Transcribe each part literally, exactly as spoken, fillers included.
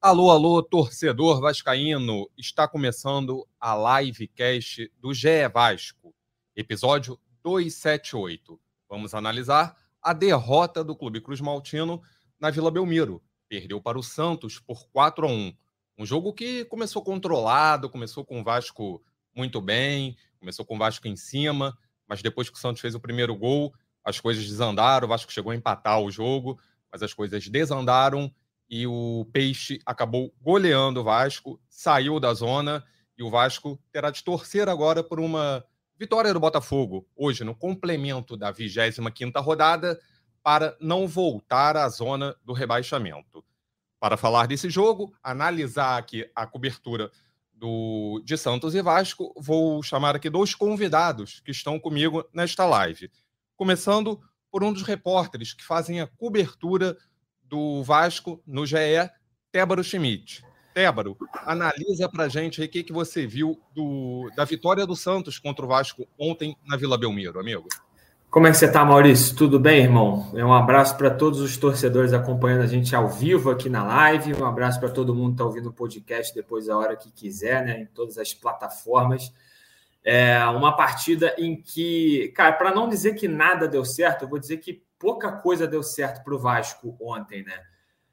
Alô, alô, torcedor vascaíno, está começando a livecast do G E Vasco, episódio duzentos e setenta e oito. Vamos analisar a derrota do Clube Cruz Maltino na Vila Belmiro. Perdeu para o Santos por quatro a um. Um jogo que começou controlado, começou com o Vasco muito bem, começou com o Vasco em cima, mas depois que o Santos fez o primeiro gol, as coisas desandaram, o Vasco chegou a empatar o jogo, mas as coisas desandaram e o Peixe acabou goleando o Vasco, saiu da zona e o Vasco terá de torcer agora por uma vitória do Botafogo, hoje no complemento da vigésima quinta rodada, para não voltar à zona do rebaixamento. Para falar desse jogo, analisar aqui a cobertura do, de Santos e Vasco, vou chamar aqui dois convidados que estão comigo nesta live. Começando por um dos repórteres que fazem a cobertura do Vasco no G E, Tébaro Schmidt. Tébaro, analisa pra gente aí o que, que você viu do, da vitória do Santos contra o Vasco ontem na Vila Belmiro, amigo. Como é que você tá, Maurício? Tudo bem, irmão? Um abraço para todos os torcedores acompanhando a gente ao vivo aqui na live. Um abraço para todo mundo que está ouvindo o podcast depois da hora que quiser, né? Em todas as plataformas. É uma partida em que, cara, para não dizer que nada deu certo, eu vou dizer que pouca coisa deu certo para o Vasco ontem, né?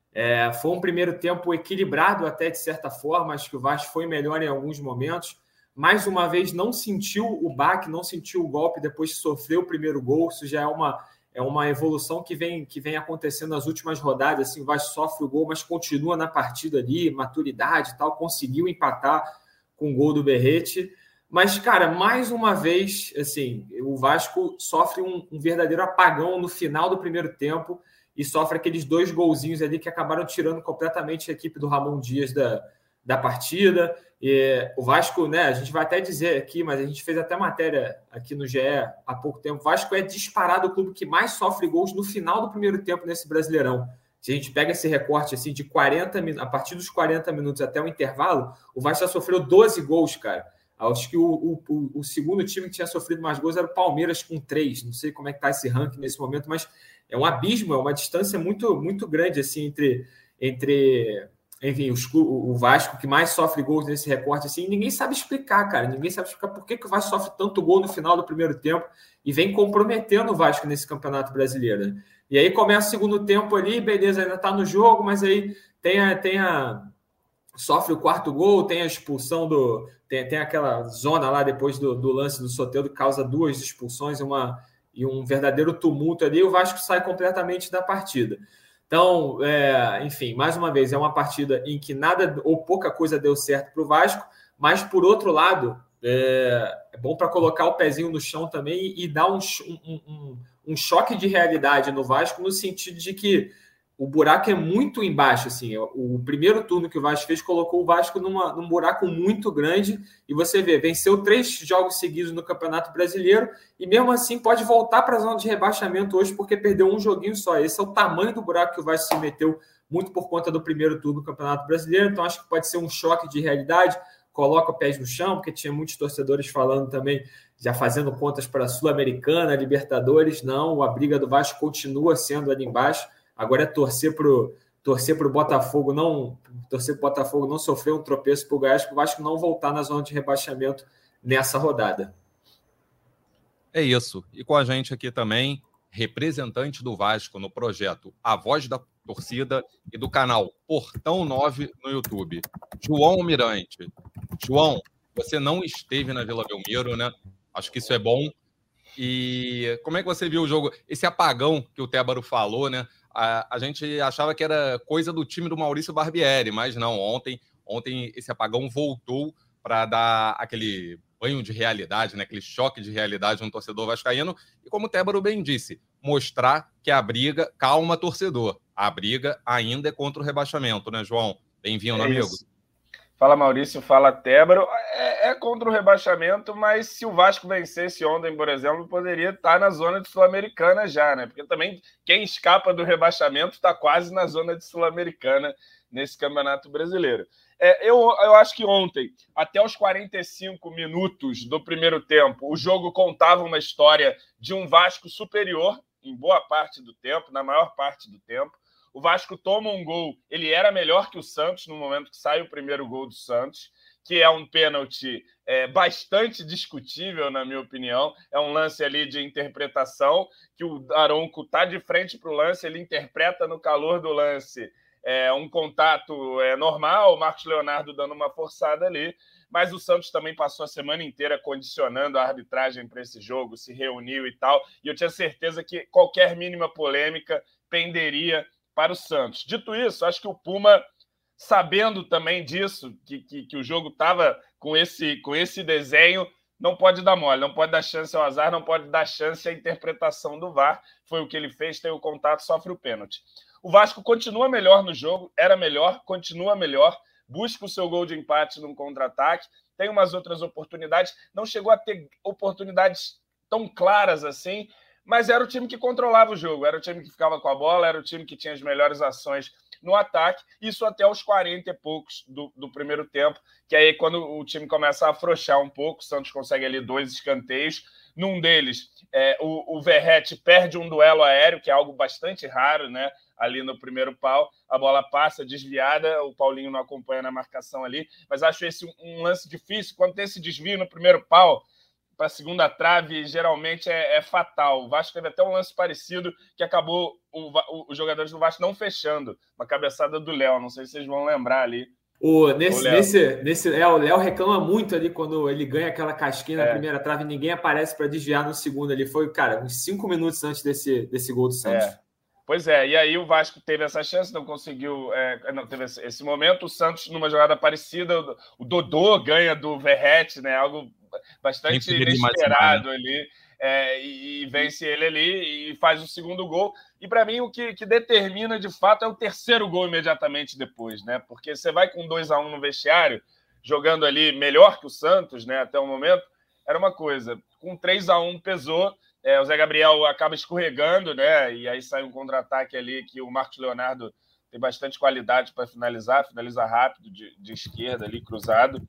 É, foi um primeiro tempo equilibrado até de certa forma, acho que o Vasco foi melhor em alguns momentos. Mais uma vez não sentiu o baque, não sentiu o golpe depois que sofreu o primeiro gol. Isso já é uma, é uma evolução que vem, que vem acontecendo nas últimas rodadas. Assim, o Vasco sofre o gol, mas continua na partida ali, maturidade e tal, conseguiu empatar com o gol do Berrete. Mas, cara, mais uma vez, assim, o Vasco sofre um, um verdadeiro apagão no final do primeiro tempo e sofre aqueles dois golzinhos ali que acabaram tirando completamente a equipe do Ramon Dias da, da partida. E o Vasco, né, a gente vai até dizer aqui, mas a gente fez até matéria aqui no G E há pouco tempo, o Vasco é disparado o clube que mais sofre gols no final do primeiro tempo nesse Brasileirão. Se a gente pega esse recorte assim de quarenta minutos, a partir dos quarenta minutos até o intervalo, o Vasco já sofreu doze gols, cara. Acho que o, o, o segundo time que tinha sofrido mais gols era o Palmeiras com três. Não sei como é que está esse ranking nesse momento, mas é um abismo, é uma distância muito, muito grande assim, entre, entre enfim, os, o Vasco que mais sofre gols nesse recorte. Assim, ninguém sabe explicar, cara. Ninguém sabe explicar por que, que o Vasco sofre tanto gol no final do primeiro tempo e vem comprometendo o Vasco nesse Campeonato Brasileiro. Né? E aí começa o segundo tempo ali, beleza, ainda está no jogo, mas aí tem a... Tem a sofre o quarto gol, tem a expulsão do... Tem, tem aquela zona lá depois do, do lance do Soteldo que causa duas expulsões e, uma, e um verdadeiro tumulto ali, o Vasco sai completamente da partida. Então, é, enfim, mais uma vez, é uma partida em que nada ou pouca coisa deu certo para o Vasco, mas, por outro lado, é, é bom para colocar o pezinho no chão também e, e dar um, um, um, um choque de realidade no Vasco, no sentido de que o buraco é muito embaixo, assim. O primeiro turno que o Vasco fez colocou o Vasco numa, num buraco muito grande e você vê, venceu três jogos seguidos no Campeonato Brasileiro e mesmo assim pode voltar para a zona de rebaixamento hoje porque perdeu um joguinho só. Esse é o tamanho do buraco que o Vasco se meteu muito por conta do primeiro turno do Campeonato Brasileiro, então acho que pode ser um choque de realidade, coloca pés no chão, porque tinha muitos torcedores falando também, já fazendo contas para a Sul-Americana, Libertadores. Não, a briga do Vasco continua sendo ali embaixo. Agora é torcer para o torcer pro Botafogo não torcer pro Botafogo não sofrer um tropeço para o Goiás, para o Vasco não voltar na zona de rebaixamento nessa rodada. É isso. E com a gente aqui também, representante do Vasco no projeto A Voz da Torcida e do canal Portão nove no YouTube, João Mirante. João, você não esteve na Vila Belmiro, né? Acho que isso é bom. E como é que você viu o jogo? Esse apagão que o Tébaro falou, né? A, a gente achava que era coisa do time do Maurício Barbieri, mas não. Ontem, ontem esse apagão voltou para dar aquele banho de realidade, né? Aquele choque de realidade no torcedor vascaíno. E como o Tébaro bem disse, mostrar que a briga, calma, torcedor, a briga ainda é contra o rebaixamento, né, João? Bem-vindo, é amigo. Isso. Fala, Maurício. Fala, Tébaro. É, é contra o rebaixamento, mas se o Vasco vencesse ontem, por exemplo, poderia estar na zona de Sul-Americana já, né? Porque também quem escapa do rebaixamento está quase na zona de Sul-Americana nesse Campeonato Brasileiro. É, eu, eu acho que ontem, até os quarenta e cinco minutos do primeiro tempo, o jogo contava uma história de um Vasco superior em boa parte do tempo, na maior parte do tempo. O Vasco toma um gol, ele era melhor que o Santos no momento que sai o primeiro gol do Santos, que é um pênalti é, bastante discutível, na minha opinião. É um lance ali de interpretação, que o Daronco está de frente para o lance, ele interpreta no calor do lance é, um contato é, normal, o Marcos Leonardo dando uma forçada ali, mas o Santos também passou a semana inteira condicionando a arbitragem para esse jogo, se reuniu e tal, e eu tinha certeza que qualquer mínima polêmica penderia para o Santos. Dito isso, acho que o Puma, sabendo também disso, que, que, que o jogo estava com esse, com esse desenho, não pode dar mole, não pode dar chance ao azar, não pode dar chance à interpretação do V A R. Foi o que ele fez, tem o contato, sofre o pênalti. O Vasco continua melhor no jogo, era melhor, continua melhor, busca o seu gol de empate num contra-ataque, tem umas outras oportunidades, não chegou a ter oportunidades tão claras assim, mas era o time que controlava o jogo, era o time que ficava com a bola, era o time que tinha as melhores ações no ataque, isso até os quarenta e poucos do, do primeiro tempo, que aí quando o time começa a afrouxar um pouco, o Santos consegue ali dois escanteios, num deles é, o, o Verratti perde um duelo aéreo, que é algo bastante raro, né? Ali no primeiro pau, a bola passa desviada, o Paulinho não acompanha na marcação ali, mas acho esse um, um lance difícil, quando tem esse desvio no primeiro pau, para a segunda trave, geralmente é, é fatal. O Vasco teve até um lance parecido que acabou o, o, os jogadores do Vasco não fechando. Uma cabeçada do Léo, não sei se vocês vão lembrar ali. O, nesse, o nesse, nesse, é, o Léo reclama muito ali quando ele ganha aquela casquinha na é. primeira trave e ninguém aparece para desviar no segundo. Ele foi, cara, uns cinco minutos antes desse, desse gol do Santos. É. Pois é, e aí o Vasco teve essa chance, não conseguiu, é, não teve esse, esse momento. O Santos, numa jogada parecida, o Dodô ganha do Verratti, né? Algo bastante inesperado ali, é, e, e vence ele ali e faz o segundo gol. E para mim o que, que determina de fato é o terceiro gol imediatamente depois, né? Porque você vai com dois a um no vestiário, jogando ali melhor que o Santos, né? Até o momento, era uma coisa. Com três a um pesou, é, o Zé Gabriel acaba escorregando, né? E aí sai um contra-ataque ali que o Marcos Leonardo tem bastante qualidade para finalizar, finaliza rápido, de, de esquerda ali, cruzado.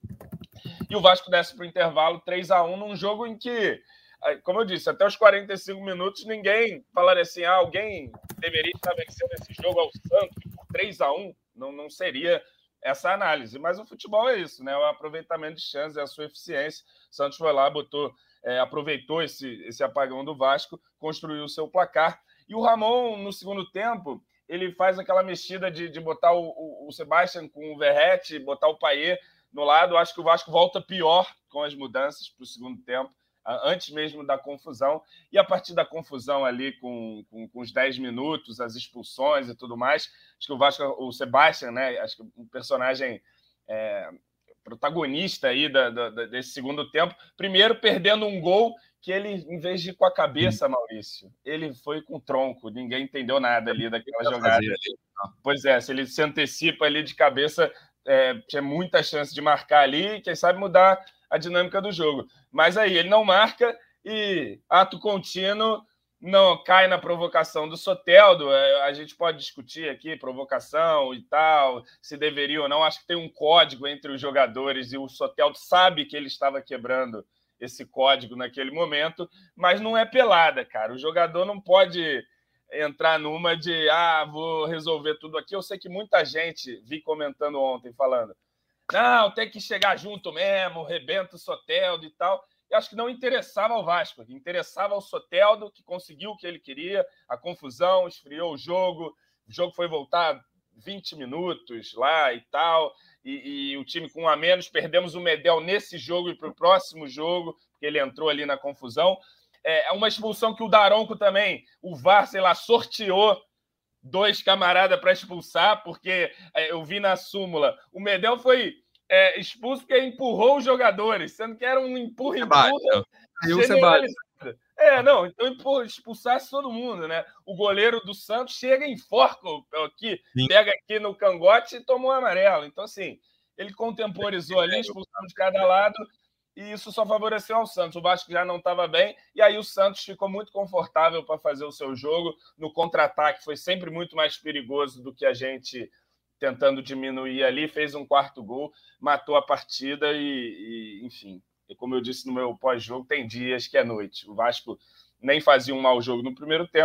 E o Vasco desce para o intervalo três a um num jogo em que, como eu disse, até os quarenta e cinco minutos ninguém falaria assim, ah, alguém deveria estar vencendo esse jogo ao Santos por três a um, não, não seria essa análise. Mas o futebol é isso, né? O aproveitamento de chances, a sua eficiência. O Santos foi lá, botou, é, aproveitou esse, esse apagão do Vasco, construiu o seu placar. E o Ramon, no segundo tempo, ele faz aquela mexida de, de botar o, o, o Sebastião com o Verratti, botar o Payet no lado. Acho que o Vasco volta pior com as mudanças para o segundo tempo, antes mesmo da confusão. E a partir da confusão ali, com, com, com os dez minutos, as expulsões e tudo mais, acho que o Vasco, o Sebastião, né, acho que um personagem é, protagonista aí da, da, desse segundo tempo, primeiro perdendo um gol que ele, em vez de ir com a cabeça, Maurício, ele foi com o tronco, ninguém entendeu nada ali daquela jogada. Pois é, se ele se antecipa ali de cabeça, É, tinha muita chance de marcar ali e, quem sabe, mudar a dinâmica do jogo. Mas aí ele não marca e, ato contínuo, não cai na provocação do Soteldo. É, a gente pode discutir aqui provocação e tal, se deveria ou não. Acho que tem um código entre os jogadores e o Soteldo sabe que ele estava quebrando esse código naquele momento, mas não é pelada, cara. O jogador não pode entrar numa de, ah, vou resolver tudo aqui. Eu sei que muita gente, vi comentando ontem, falando, não, tem que chegar junto mesmo, rebenta o Soteldo e tal. E acho que não interessava ao Vasco, interessava ao Soteldo, que conseguiu o que ele queria, a confusão, esfriou o jogo, o jogo foi voltar vinte minutos lá e tal, e, e o time com um a menos, perdemos o Medel nesse jogo e para o próximo jogo, porque ele entrou ali na confusão. É uma expulsão que o Daronco também, o V A R, sei lá, sorteou dois camaradas para expulsar, porque é, eu vi na súmula, o Medel foi é, expulso porque empurrou os jogadores, sendo que era um empurra-empurra generalizado. É, não, então empurra, expulsasse todo mundo, né? O goleiro do Santos chega e enforca aqui, Sim. pega aqui no cangote e tomou um amarelo. Então, assim, ele contemporizou ali a expulsão de cada lado, e isso só favoreceu ao Santos. O Vasco já não estava bem, e aí o Santos ficou muito confortável para fazer o seu jogo. No contra-ataque foi sempre muito mais perigoso do que a gente tentando diminuir ali. Fez um quarto gol, matou a partida e, e enfim. E como eu disse no meu pós-jogo, tem dias que é noite. O Vasco nem fazia um mau jogo no primeiro tempo,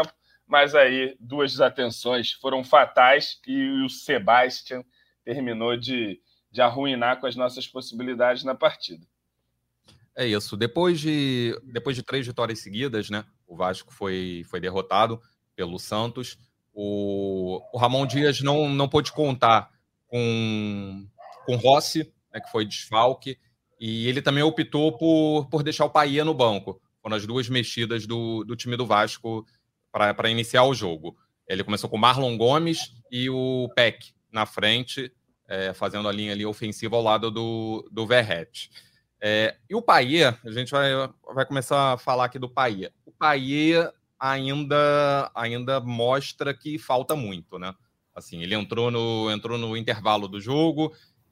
mas aí duas desatenções foram fatais e o Sebastian terminou de, de arruinar com as nossas possibilidades na partida. É isso. Depois de, depois de três vitórias seguidas, né, o Vasco foi, foi derrotado pelo Santos. O, o Ramon Dias não, não pôde contar com, com Rossi, né, que foi desfalque, e ele também optou por, por deixar o Paia no banco. Foram as duas mexidas do, do time do Vasco para iniciar o jogo. Ele começou com o Marlon Gomes e o Peck na frente, é, fazendo a linha ali ofensiva ao lado do, do Verrete. É, e o Paia, a gente vai, vai começar a falar aqui do Paia. O Paia ainda, ainda mostra que falta muito, né? Assim, ele entrou no, entrou no intervalo do jogo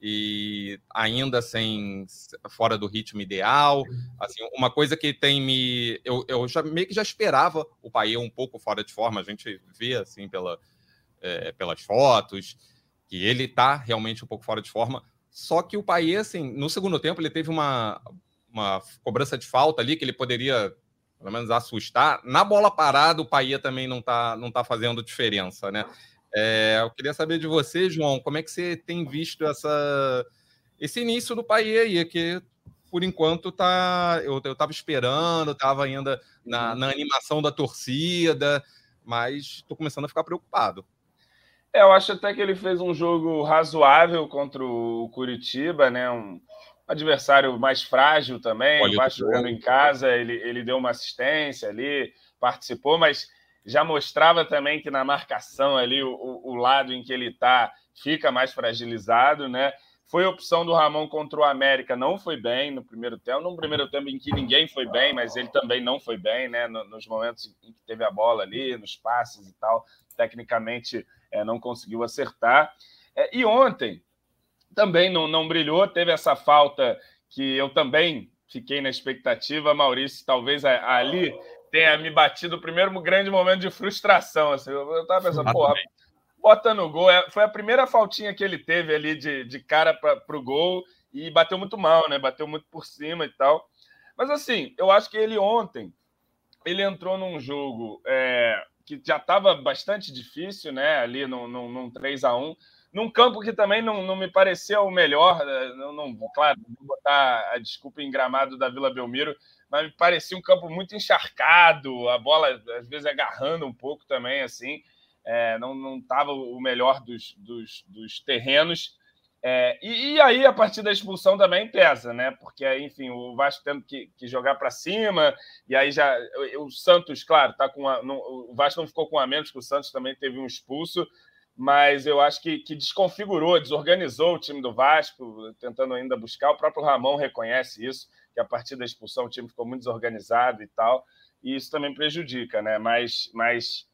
e ainda sem fora do ritmo ideal. Assim, uma coisa que tem me... Eu, eu já, meio que já esperava o Paia um pouco fora de forma, a gente vê assim pela, é, pelas fotos, que ele tá realmente um pouco fora de forma. Só que o Paia, assim, no segundo tempo, ele teve uma, uma cobrança de falta ali que ele poderia, pelo menos, assustar. Na bola parada, o Paia também não tá, não tá fazendo diferença, né? É, eu queria saber de você, João, como é que você tem visto essa, esse início do Paia aí, que por enquanto tá, eu estava esperando, estava ainda na, na animação da torcida, mas estou começando a ficar preocupado. É, eu acho até que ele fez um jogo razoável contra o Curitiba, né? Um adversário mais frágil também. Olha, o Vasco jogando em casa, ele, ele deu uma assistência ali, participou, mas já mostrava também que na marcação ali, o, o lado em que ele está fica mais fragilizado, né? Foi a opção do Ramon contra o América, não foi bem no primeiro tempo, no primeiro tempo em que ninguém foi bem, mas ele também não foi bem, né? Nos momentos em que teve a bola ali, nos passes e tal, tecnicamente é, não conseguiu acertar. É, e ontem também não, não brilhou, teve essa falta que eu também fiquei na expectativa, Maurício, talvez ali tenha me batido o primeiro grande momento de frustração. Assim, eu estava pensando, porra, bota no gol. Foi a primeira faltinha que ele teve ali de, de cara para o gol e bateu muito mal, né? Bateu muito por cima e tal. Mas, assim, eu acho que ele ontem, ele entrou num jogo é, que já estava bastante difícil, né? Ali num, num, num três a um, num campo que também não, não me pareceu o melhor. Não, não, claro, não vou botar a desculpa em gramado da Vila Belmiro, mas me parecia um campo muito encharcado, a bola às vezes agarrando um pouco também, assim. É, não estava o melhor dos, dos, dos terrenos. É, e, e aí, a partir da expulsão também pesa, né? Porque, enfim, o Vasco tendo que, que jogar para cima, e aí já... O Santos, claro, tá com a, não, o Vasco não ficou com a menos, que o Santos também teve um expulso, mas eu acho que, que desconfigurou, desorganizou o time do Vasco, tentando ainda buscar. O próprio Ramon reconhece isso, que a partir da expulsão o time ficou muito desorganizado e tal, e isso também prejudica, né? Mas... mas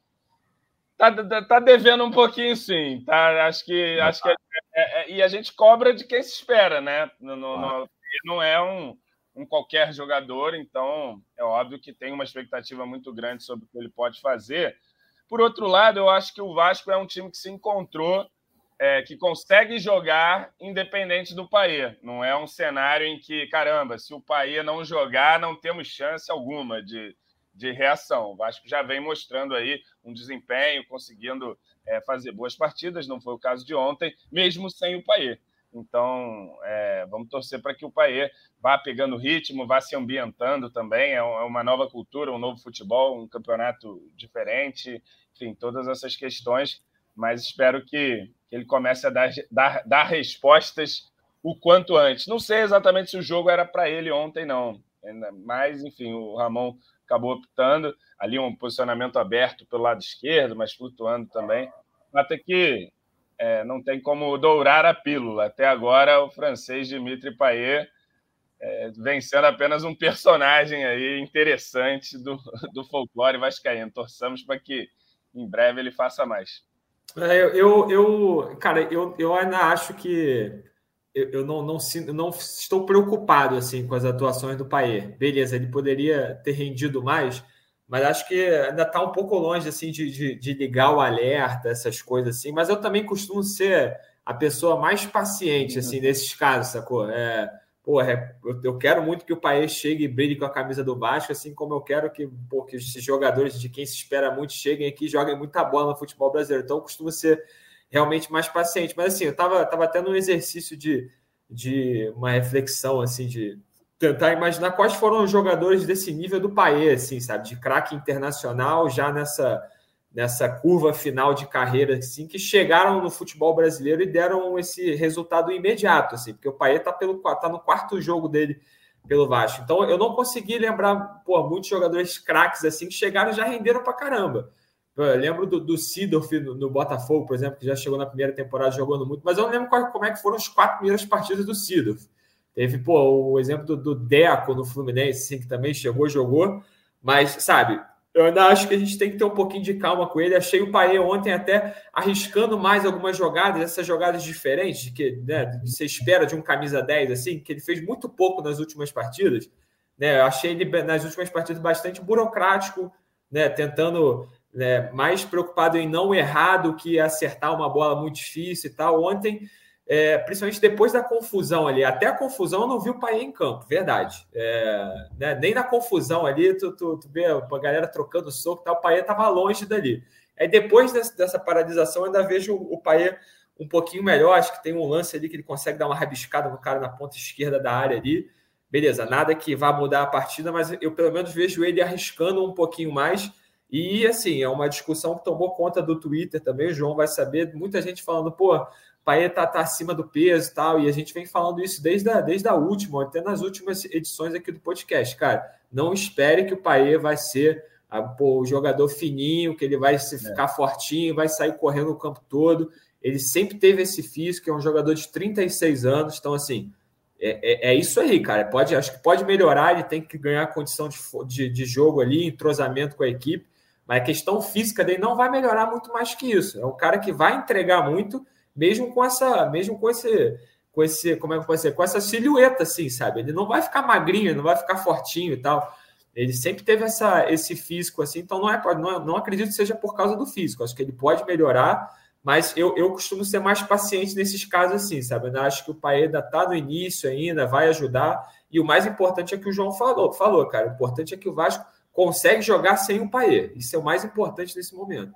Tá, tá, tá devendo um pouquinho, sim. Tá? Acho que, acho que é, é, e a gente cobra de quem se espera, né? No, no, no, não é um, um qualquer jogador, então é óbvio que tem uma expectativa muito grande sobre o que ele pode fazer. Por outro lado, eu acho que o Vasco é um time que se encontrou, é, que consegue jogar independente do Paia. Não é um cenário em que, caramba, se o Paia não jogar, não temos chance alguma de de reação. O Vasco já vem mostrando aí um desempenho, conseguindo é, fazer boas partidas, não foi o caso de ontem, mesmo sem o Paia. Então, é, vamos torcer para que o Paia vá pegando ritmo, vá se ambientando também, é uma nova cultura, um novo futebol, um campeonato diferente, enfim, todas essas questões, mas espero que, que ele comece a dar, dar, dar respostas o quanto antes. Não sei exatamente se o jogo era para ele ontem, não, mas, enfim, o Ramon acabou optando, ali um posicionamento aberto pelo lado esquerdo, mas flutuando também. Até que é, não tem como dourar a pílula. Até agora, o francês Dimitri Payet é, vem sendo apenas um personagem aí interessante do, do folclore vascaíno. Torçamos para que em breve ele faça mais. É, eu, eu, cara, eu, eu ainda acho que Eu, eu não, não, não estou preocupado assim, com as atuações do Payet. Beleza, ele poderia ter rendido mais, mas acho que ainda está um pouco longe assim, de, de, de ligar o alerta, essas coisas assim. Mas eu também costumo ser a pessoa mais paciente assim, nesses casos, sacou? É, porra, eu, eu quero muito que o Paes chegue e brilhe com a camisa do Vasco, assim como eu quero que, pô, que esses jogadores de quem se espera muito cheguem aqui e joguem muita bola no futebol brasileiro. Então, eu costumo ser realmente mais paciente. Mas, assim, eu estava tava tendo um exercício de, de uma reflexão, assim, de tentar imaginar quais foram os jogadores desse nível do Paes, assim, sabe? De craque internacional, já nessa, nessa curva final de carreira, assim, que chegaram no futebol brasileiro e deram esse resultado imediato, assim, porque o Paes está tá no quarto jogo dele pelo Vasco. Então, eu não consegui lembrar, pô, muitos jogadores craques, assim, que chegaram e já renderam pra caramba. Eu lembro do, do Seedorf no, no Botafogo, por exemplo, que já chegou na primeira temporada jogando muito, mas eu não lembro qual, como é que foram as quatro primeiras partidas do Seedorf. Teve, pô, o exemplo do, do Deco no Fluminense, assim, que também chegou, jogou, mas, sabe, eu ainda acho que a gente tem que ter um pouquinho de calma com ele. Achei o Paes ontem até arriscando mais algumas jogadas, essas jogadas diferentes, que, né, você espera de um camisa dez, assim, que ele fez muito pouco nas últimas partidas, né? Eu achei ele, nas últimas partidas, bastante burocrático, né, tentando, né, mais preocupado em não errar do que acertar uma bola muito difícil e tal. Ontem, É, principalmente depois da confusão ali, até a confusão eu não vi o Paes em campo, verdade. É, né, nem na confusão ali, tu, tu, tu vê a galera trocando soco, tá, o Paes estava longe dali. Aí depois dessa, dessa paralisação, eu ainda vejo o, o Paes um pouquinho melhor, acho que tem um lance ali que ele consegue dar uma rabiscada no cara na ponta esquerda da área ali. Beleza, nada que vá mudar a partida, mas eu pelo menos vejo ele arriscando um pouquinho mais. E assim, é uma discussão que tomou conta do Twitter também, o João vai saber, muita gente falando, pô, o Paes tá, tá acima do peso e tal, e a gente vem falando isso desde a, desde a última, até nas últimas edições aqui do podcast. Cara, não espere que o Paes vai ser a, pô, o jogador fininho, que ele vai se ficar é. fortinho, vai sair correndo o campo todo. Ele sempre teve esse físico, é um jogador de trinta e seis anos, então assim, é, é, é isso aí, cara. Pode, acho que pode melhorar, ele tem que ganhar condição de, de, de jogo ali, entrosamento com a equipe, mas a questão física dele não vai melhorar muito mais que isso. É um cara que vai entregar muito, mesmo com essa, mesmo com esse, com esse, como é que pode ser, com essa silhueta, assim, sabe? Ele não vai ficar magrinho, ele não vai ficar fortinho e tal. Ele sempre teve essa, esse físico, assim, então não, é, não, não acredito que seja por causa do físico. Acho que ele pode melhorar, mas eu, eu costumo ser mais paciente nesses casos, assim, sabe? Eu acho que o Paes ainda está no início ainda, vai ajudar, e o mais importante é que o João falou, falou, cara, o importante é que o Vasco consegue jogar sem o Paes. Isso é o mais importante nesse momento.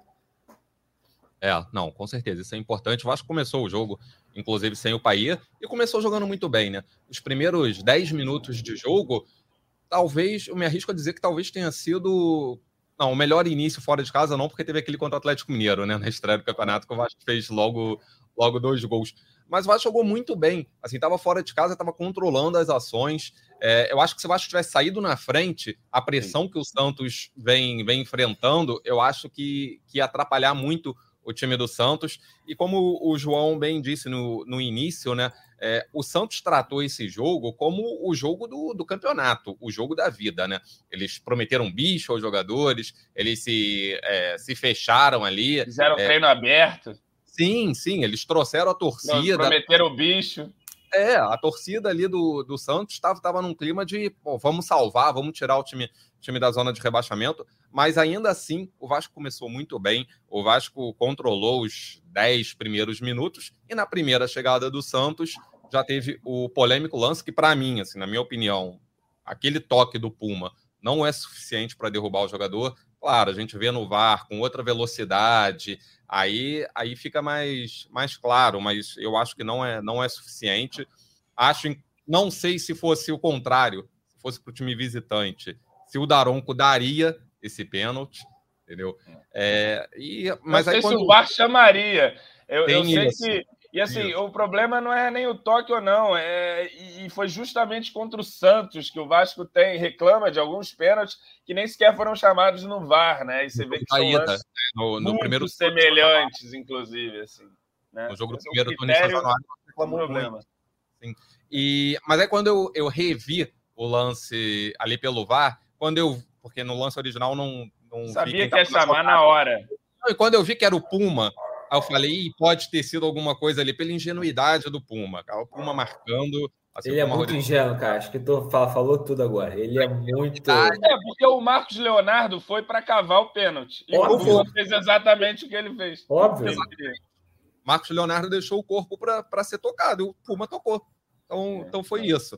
É, não, com certeza, isso é importante. O Vasco começou o jogo, inclusive, sem o Paes, e começou jogando muito bem, né? Os primeiros dez minutos de jogo, talvez, eu me arrisco a dizer que talvez tenha sido... Não, o melhor início fora de casa não, porque teve aquele contra o Atlético Mineiro, né? Na estreia do campeonato, que o Vasco fez logo, logo dois gols. Mas o Vasco jogou muito bem. Assim, estava fora de casa, estava controlando as ações. É, eu acho que se o Vasco tivesse saído na frente, a pressão que o Santos vem, vem enfrentando, eu acho que, que ia atrapalhar muito o time do Santos. E como o João bem disse no, no início, né, é, o Santos tratou esse jogo como o jogo do, do campeonato, o jogo da vida, né? Eles prometeram bicho aos jogadores, eles se, é, se fecharam ali. Fizeram é, treino aberto. Sim, sim, eles trouxeram a torcida. Não, prometeram o bicho. É, a torcida ali do, do Santos estava tava num clima de, pô, vamos salvar, vamos tirar o time, time da zona de rebaixamento, mas ainda assim o Vasco começou muito bem, o Vasco controlou os dez primeiros minutos e na primeira chegada do Santos já teve o polêmico lance que, para mim, assim, na minha opinião, aquele toque do Puma não é suficiente para derrubar o jogador. Claro, a gente vê no V A R com outra velocidade, aí, aí fica mais, mais claro, mas eu acho que não é, não é suficiente. Acho, não sei se fosse o contrário, se fosse para o time visitante, se o Daronco daria esse pênalti, entendeu? É, e, mas não aí sei quando... se o V A R chamaria. Eu, eu sei isso. que... E assim, isso. O problema não é nem o toque ou não, é, e foi justamente contra o Santos que o Vasco tem, reclama de alguns pênaltis que nem sequer foram chamados no V A R, né? E você vê que são lances no, no muito primeiro semelhantes, inclusive, assim. Né? No jogo do Esse primeiro é turno de Januário, reclamou problema. Sim. E, mas aí quando eu, eu revi o lance ali pelo V A R, quando eu, porque no lance original não, não sabia vi que ia chamar na hora. Não, e quando eu vi que era o Puma, aí eu falei, pode ter sido alguma coisa ali pela ingenuidade do Puma, cara. O Puma marcando. Assim, ele é muito Rodrigo... ingênuo, cara. Acho que tu falou tudo agora. Ele é muito. É, porque o Marcos Leonardo foi para cavar o pênalti. E óbvio. O Puma fez exatamente o que ele fez. Óbvio. Marcos Leonardo deixou o corpo para ser tocado, e o Puma tocou. Então, é. então foi isso.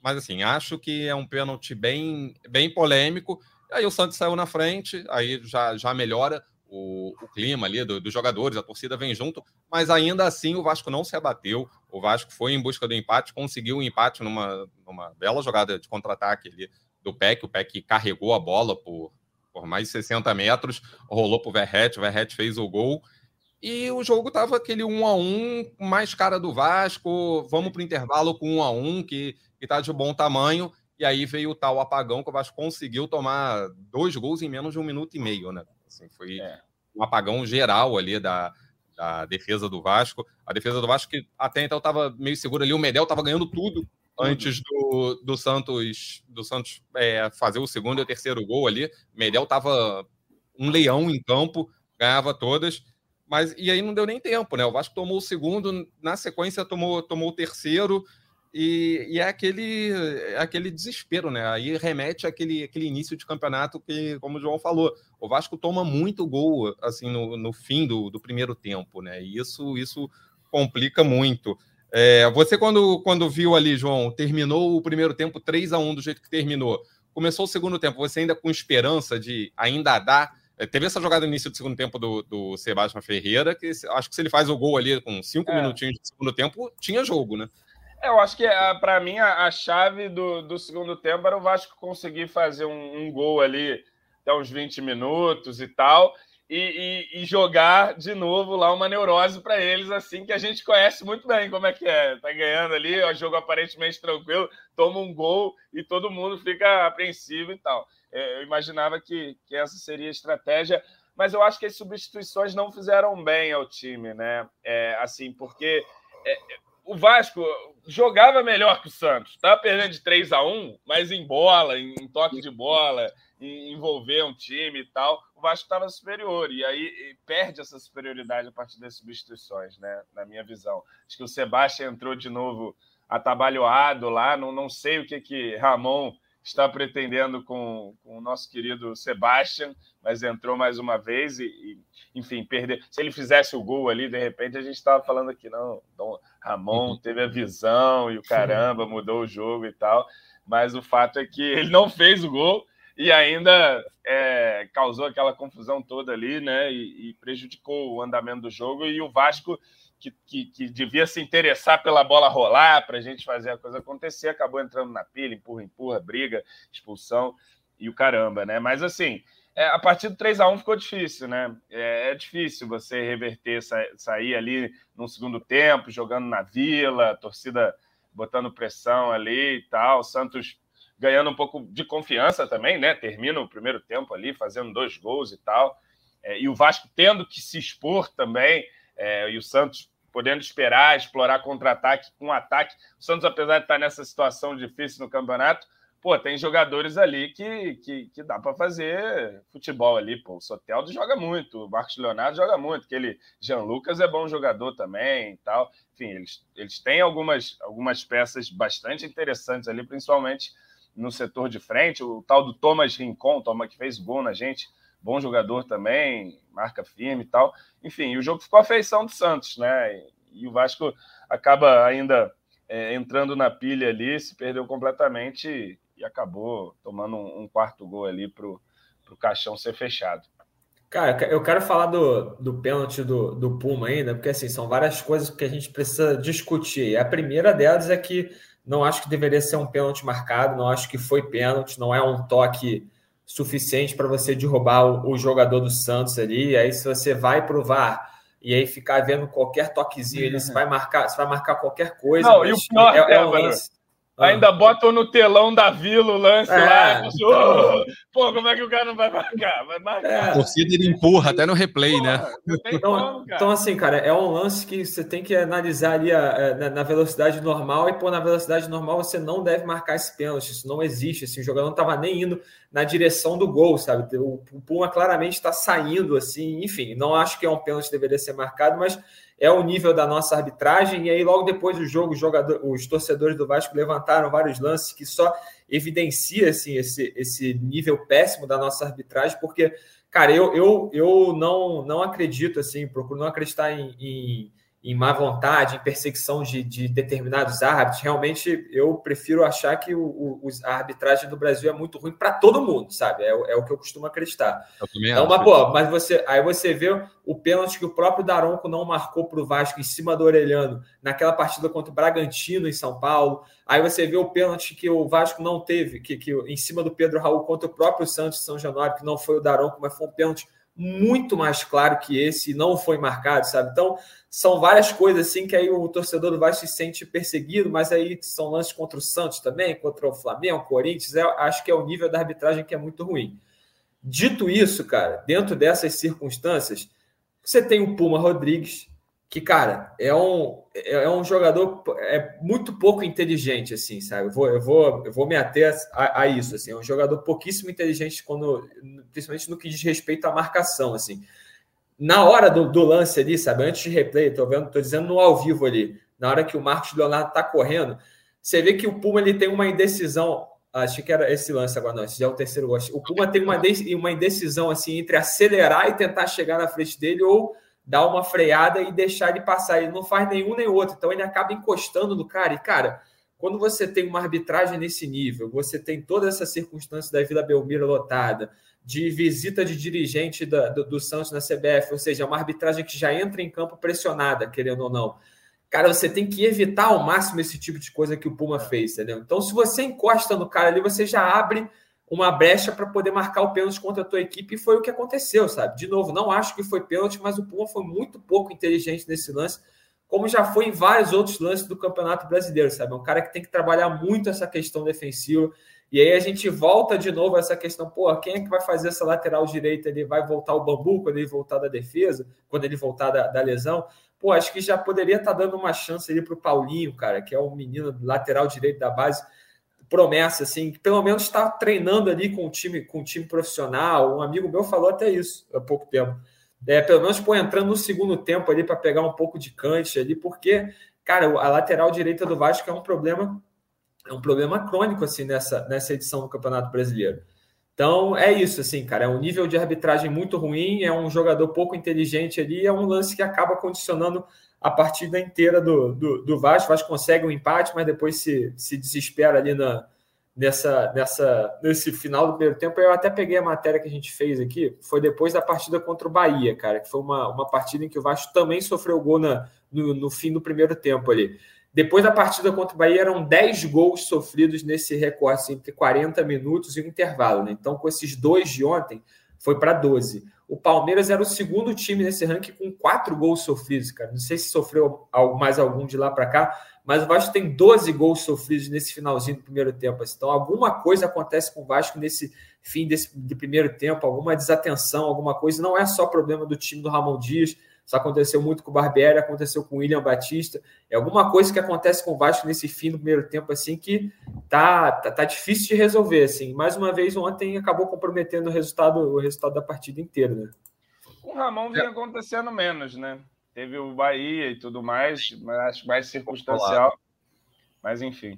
mas assim, acho que é um pênalti bem, bem polêmico. Aí o Santos saiu na frente, aí já, já melhora o, o clima ali do, dos jogadores, a torcida vem junto, mas ainda assim o Vasco não se abateu. O Vasco foi em busca do empate, conseguiu o um empate numa, numa bela jogada de contra-ataque ali do Peck. O Peck carregou a bola por, por mais de sessenta metros, rolou para o Verratti, o Verratti fez o gol. E o jogo tava aquele um a um, mais cara do Vasco, vamos para o intervalo com um a um, que, que tá de bom tamanho, e aí veio o tal apagão que o Vasco conseguiu tomar dois gols em menos de um minuto e meio, né? Assim, foi é. um apagão geral ali da, da defesa do Vasco. A defesa do Vasco que até então estava meio segura ali, o Medel estava ganhando tudo, tudo. antes do, do Santos, do Santos é, fazer o segundo e o terceiro gol ali. O Medel estava um leão em campo, ganhava todas. Mas, e aí não deu nem tempo, né? O Vasco tomou o segundo, na sequência tomou, tomou o terceiro, e, e é, aquele, é aquele desespero, né? Aí remete àquele, àquele início de campeonato que, como o João falou, o Vasco toma muito gol assim, no, no fim do, do primeiro tempo, né? E isso, isso complica muito. É, você, quando, quando viu ali, João, terminou o primeiro tempo três a um do jeito que terminou, começou o segundo tempo, você ainda com esperança de ainda dar... Teve essa jogada no início do segundo tempo do, do Sebastião Ferreira, que acho que se ele faz o gol ali com cinco é. minutinhos de segundo tempo, tinha jogo, né? Eu acho que, para mim, a, a chave do, do segundo tempo era o Vasco conseguir fazer um, um gol ali até uns vinte minutos e tal, e, e, e jogar de novo lá uma neurose para eles, assim, que a gente conhece muito bem como é que é. Tá ganhando ali, o jogo aparentemente tranquilo, toma um gol e todo mundo fica apreensivo e tal. Eu imaginava que, que essa seria a estratégia, mas eu acho que as substituições não fizeram bem ao time, né? É, assim, porque é, o Vasco jogava melhor que o Santos. Estava perdendo de três a um, mas em bola, em, em toque de bola, em envolver um time e tal, o Vasco estava superior. E aí e perde essa superioridade a partir das substituições, né? Na minha visão. Acho que o Sebastião entrou de novo atabalhoado lá, não, não sei o que que Ramon está pretendendo com, com o nosso querido Sebastião, mas entrou mais uma vez e, e, enfim, perder. Se ele fizesse o gol ali, de repente, a gente estava falando aqui, não, Dom Ramon teve a visão e o caramba, mudou o jogo e tal, mas o fato é que ele não fez o gol e ainda é, causou aquela confusão toda ali, né, e, e prejudicou o andamento do jogo, e o Vasco, Que, que, que devia se interessar pela bola rolar para a gente fazer a coisa acontecer, acabou entrando na pilha, empurra, empurra, briga, expulsão e o caramba, né? Mas assim, é, a partir do três a um ficou difícil, né? É, é difícil você reverter, sa, sair ali no segundo tempo, jogando na Vila, a torcida botando pressão ali e tal, o Santos ganhando um pouco de confiança também, né? Termina o primeiro tempo ali, fazendo dois gols e tal, é, e o Vasco tendo que se expor também. É, e o Santos podendo esperar, explorar contra-ataque com ataque. O Santos, apesar de estar nessa situação difícil no campeonato, pô, tem jogadores ali que, que, que dá para fazer futebol ali. Pô. O Soteldo joga muito, o Marcos Leonardo joga muito, aquele Jean Lucas é bom jogador também e tal. Enfim, eles, eles têm algumas, algumas peças bastante interessantes ali, principalmente no setor de frente. O tal do Thomas Rincon, Thomas, que fez gol na gente, bom jogador também, marca firme e tal. Enfim, o jogo ficou à feição do Santos, né? E o Vasco acaba ainda é, entrando na pilha ali, se perdeu completamente e, e acabou tomando um, um quarto gol ali para o caixão ser fechado. Cara, eu quero falar do, do pênalti do, do Puma ainda, porque assim, são várias coisas que a gente precisa discutir. E a primeira delas é que não acho que deveria ser um pênalti marcado, não acho que foi pênalti, não é um toque suficiente para você derrubar o, o jogador do Santos ali. E aí, se você vai pro V A R e aí ficar vendo qualquer toquezinho, ele vai marcar, você vai marcar qualquer coisa. Não, e o pior é, é um lance. Ainda botam no telão da Vila o lance é, lá. Então... Pô, como é que o cara não vai marcar? Vai marcar. É. A torcida ele empurra até no replay, Porra, né? Não tem então, como, cara. Então, assim, cara, é um lance que você tem que analisar ali a, a, na velocidade normal, e, pô, na velocidade normal você não deve marcar esse pênalti. Isso não existe. Assim, o jogador não estava nem indo na direção do gol, sabe? O, o Puma claramente está saindo, assim, enfim. Não acho que é um pênalti que deveria ser marcado, mas é o nível da nossa arbitragem. E aí, logo depois do jogo, os, jogador, os torcedores do Vasco levantaram vários lances que só evidencia assim, esse, esse nível péssimo da nossa arbitragem, porque, cara, eu, eu, eu não, não acredito, assim, procuro não acreditar em, em, em má vontade, em perseguição de, de determinados árbitros. Realmente, eu prefiro achar que o, o, a arbitragem do Brasil é muito ruim para todo mundo, sabe? É, é o que eu costumo acreditar. Eu também então, acho. Mas, pô, mas você, aí você vê o pênalti que o próprio Daronco não marcou para o Vasco em cima do Orelhano naquela partida contra o Bragantino em São Paulo. Aí você vê o pênalti que o Vasco não teve, que, que em cima do Pedro Raul contra o próprio Santos de São Januário, que não foi o Daronco, mas foi um pênalti muito mais claro que esse, e não foi marcado, sabe? Então, são várias coisas assim que aí o torcedor do Vasco se sente perseguido, mas aí são lances contra o Santos também, contra o Flamengo, o Corinthians, eu acho que é o nível da arbitragem que é muito ruim. Dito isso, cara, dentro dessas circunstâncias, você tem o Puma Rodrigues, que, cara, é um, é um jogador é muito pouco inteligente, assim, sabe? Eu vou, eu vou, eu vou me ater a, a isso, assim. É um jogador pouquíssimo inteligente, quando, principalmente no que diz respeito à marcação, assim. Na hora do, do lance ali, sabe? Antes de replay, tô vendo, tô dizendo no ao vivo ali, na hora que o Marcos Leonardo tá correndo, você vê que o Puma ele tem uma indecisão. Acho que era esse lance agora, não. Esse já é o terceiro gol. O Puma tem uma, uma indecisão, assim, entre acelerar e tentar chegar na frente dele ou dar uma freada e deixar ele passar. Ele não faz nenhum nem outro. Então, ele acaba encostando no cara. E, cara, quando você tem uma arbitragem nesse nível, você tem toda essa circunstância da Vila Belmiro lotada, de visita de dirigente da, do, do Santos na C B F, ou seja, uma arbitragem que já entra em campo pressionada, querendo ou não. Cara, você tem que evitar ao máximo esse tipo de coisa que o Puma fez, entendeu? Então, se você encosta no cara ali, você já abre uma brecha para poder marcar o pênalti contra a tua equipe, e foi o que aconteceu, sabe? De novo, não acho que foi pênalti, mas o Puma foi muito pouco inteligente nesse lance, como já foi em vários outros lances do Campeonato Brasileiro, sabe? É um cara que tem que trabalhar muito essa questão defensiva, e aí a gente volta de novo a essa questão, pô, quem é que vai fazer essa lateral direita? Ele vai voltar o Bambu quando ele voltar da defesa, quando ele voltar da, da lesão? Pô, acho que já poderia estar dando uma chance ali para o Paulinho, cara, que é um menino lateral direito da base, promessa, assim, que pelo menos está treinando ali com o time, com o time profissional. Um amigo meu falou até isso há pouco tempo. É, pelo menos, pô, entrando no segundo tempo ali para pegar um pouco de cancha ali, porque, cara, a lateral direita do Vasco é um problema, é um problema crônico, assim, nessa, nessa edição do Campeonato Brasileiro. Então, é isso, assim, cara, é um nível de arbitragem muito ruim, é um jogador pouco inteligente ali, é um lance que acaba condicionando a partida inteira do, do, do Vasco. O Vasco consegue um empate, mas depois se, se desespera ali na, nessa, nessa, nesse final do primeiro tempo. Eu até peguei a matéria que a gente fez aqui, foi depois da partida contra o Bahia, cara, que foi uma, uma partida em que o Vasco também sofreu gol na, no, no fim do primeiro tempo ali. Depois da partida contra o Bahia, eram dez gols sofridos nesse recorte entre quarenta minutos e um intervalo, né? Então, com esses dois de ontem, foi para doze. O Palmeiras era o segundo time nesse ranking com quatro gols sofridos, cara. Não sei se sofreu mais algum de lá para cá, mas o Vasco tem doze gols sofridos nesse finalzinho do primeiro tempo. Então, alguma coisa acontece com o Vasco nesse fim desse, de primeiro tempo, alguma desatenção, alguma coisa. Não é só problema do time do Ramon Dias. Isso aconteceu muito com o Barbieri, aconteceu com o William Batista. É alguma coisa que acontece com o Vasco nesse fim do primeiro tempo, assim, que tá, tá, tá difícil de resolver, assim. Mais uma vez, ontem acabou comprometendo o resultado, o resultado da partida inteira, né? Com o Ramon vinha acontecendo menos, né? Teve o Bahia e tudo mais, mas acho mais circunstancial. Mas, enfim.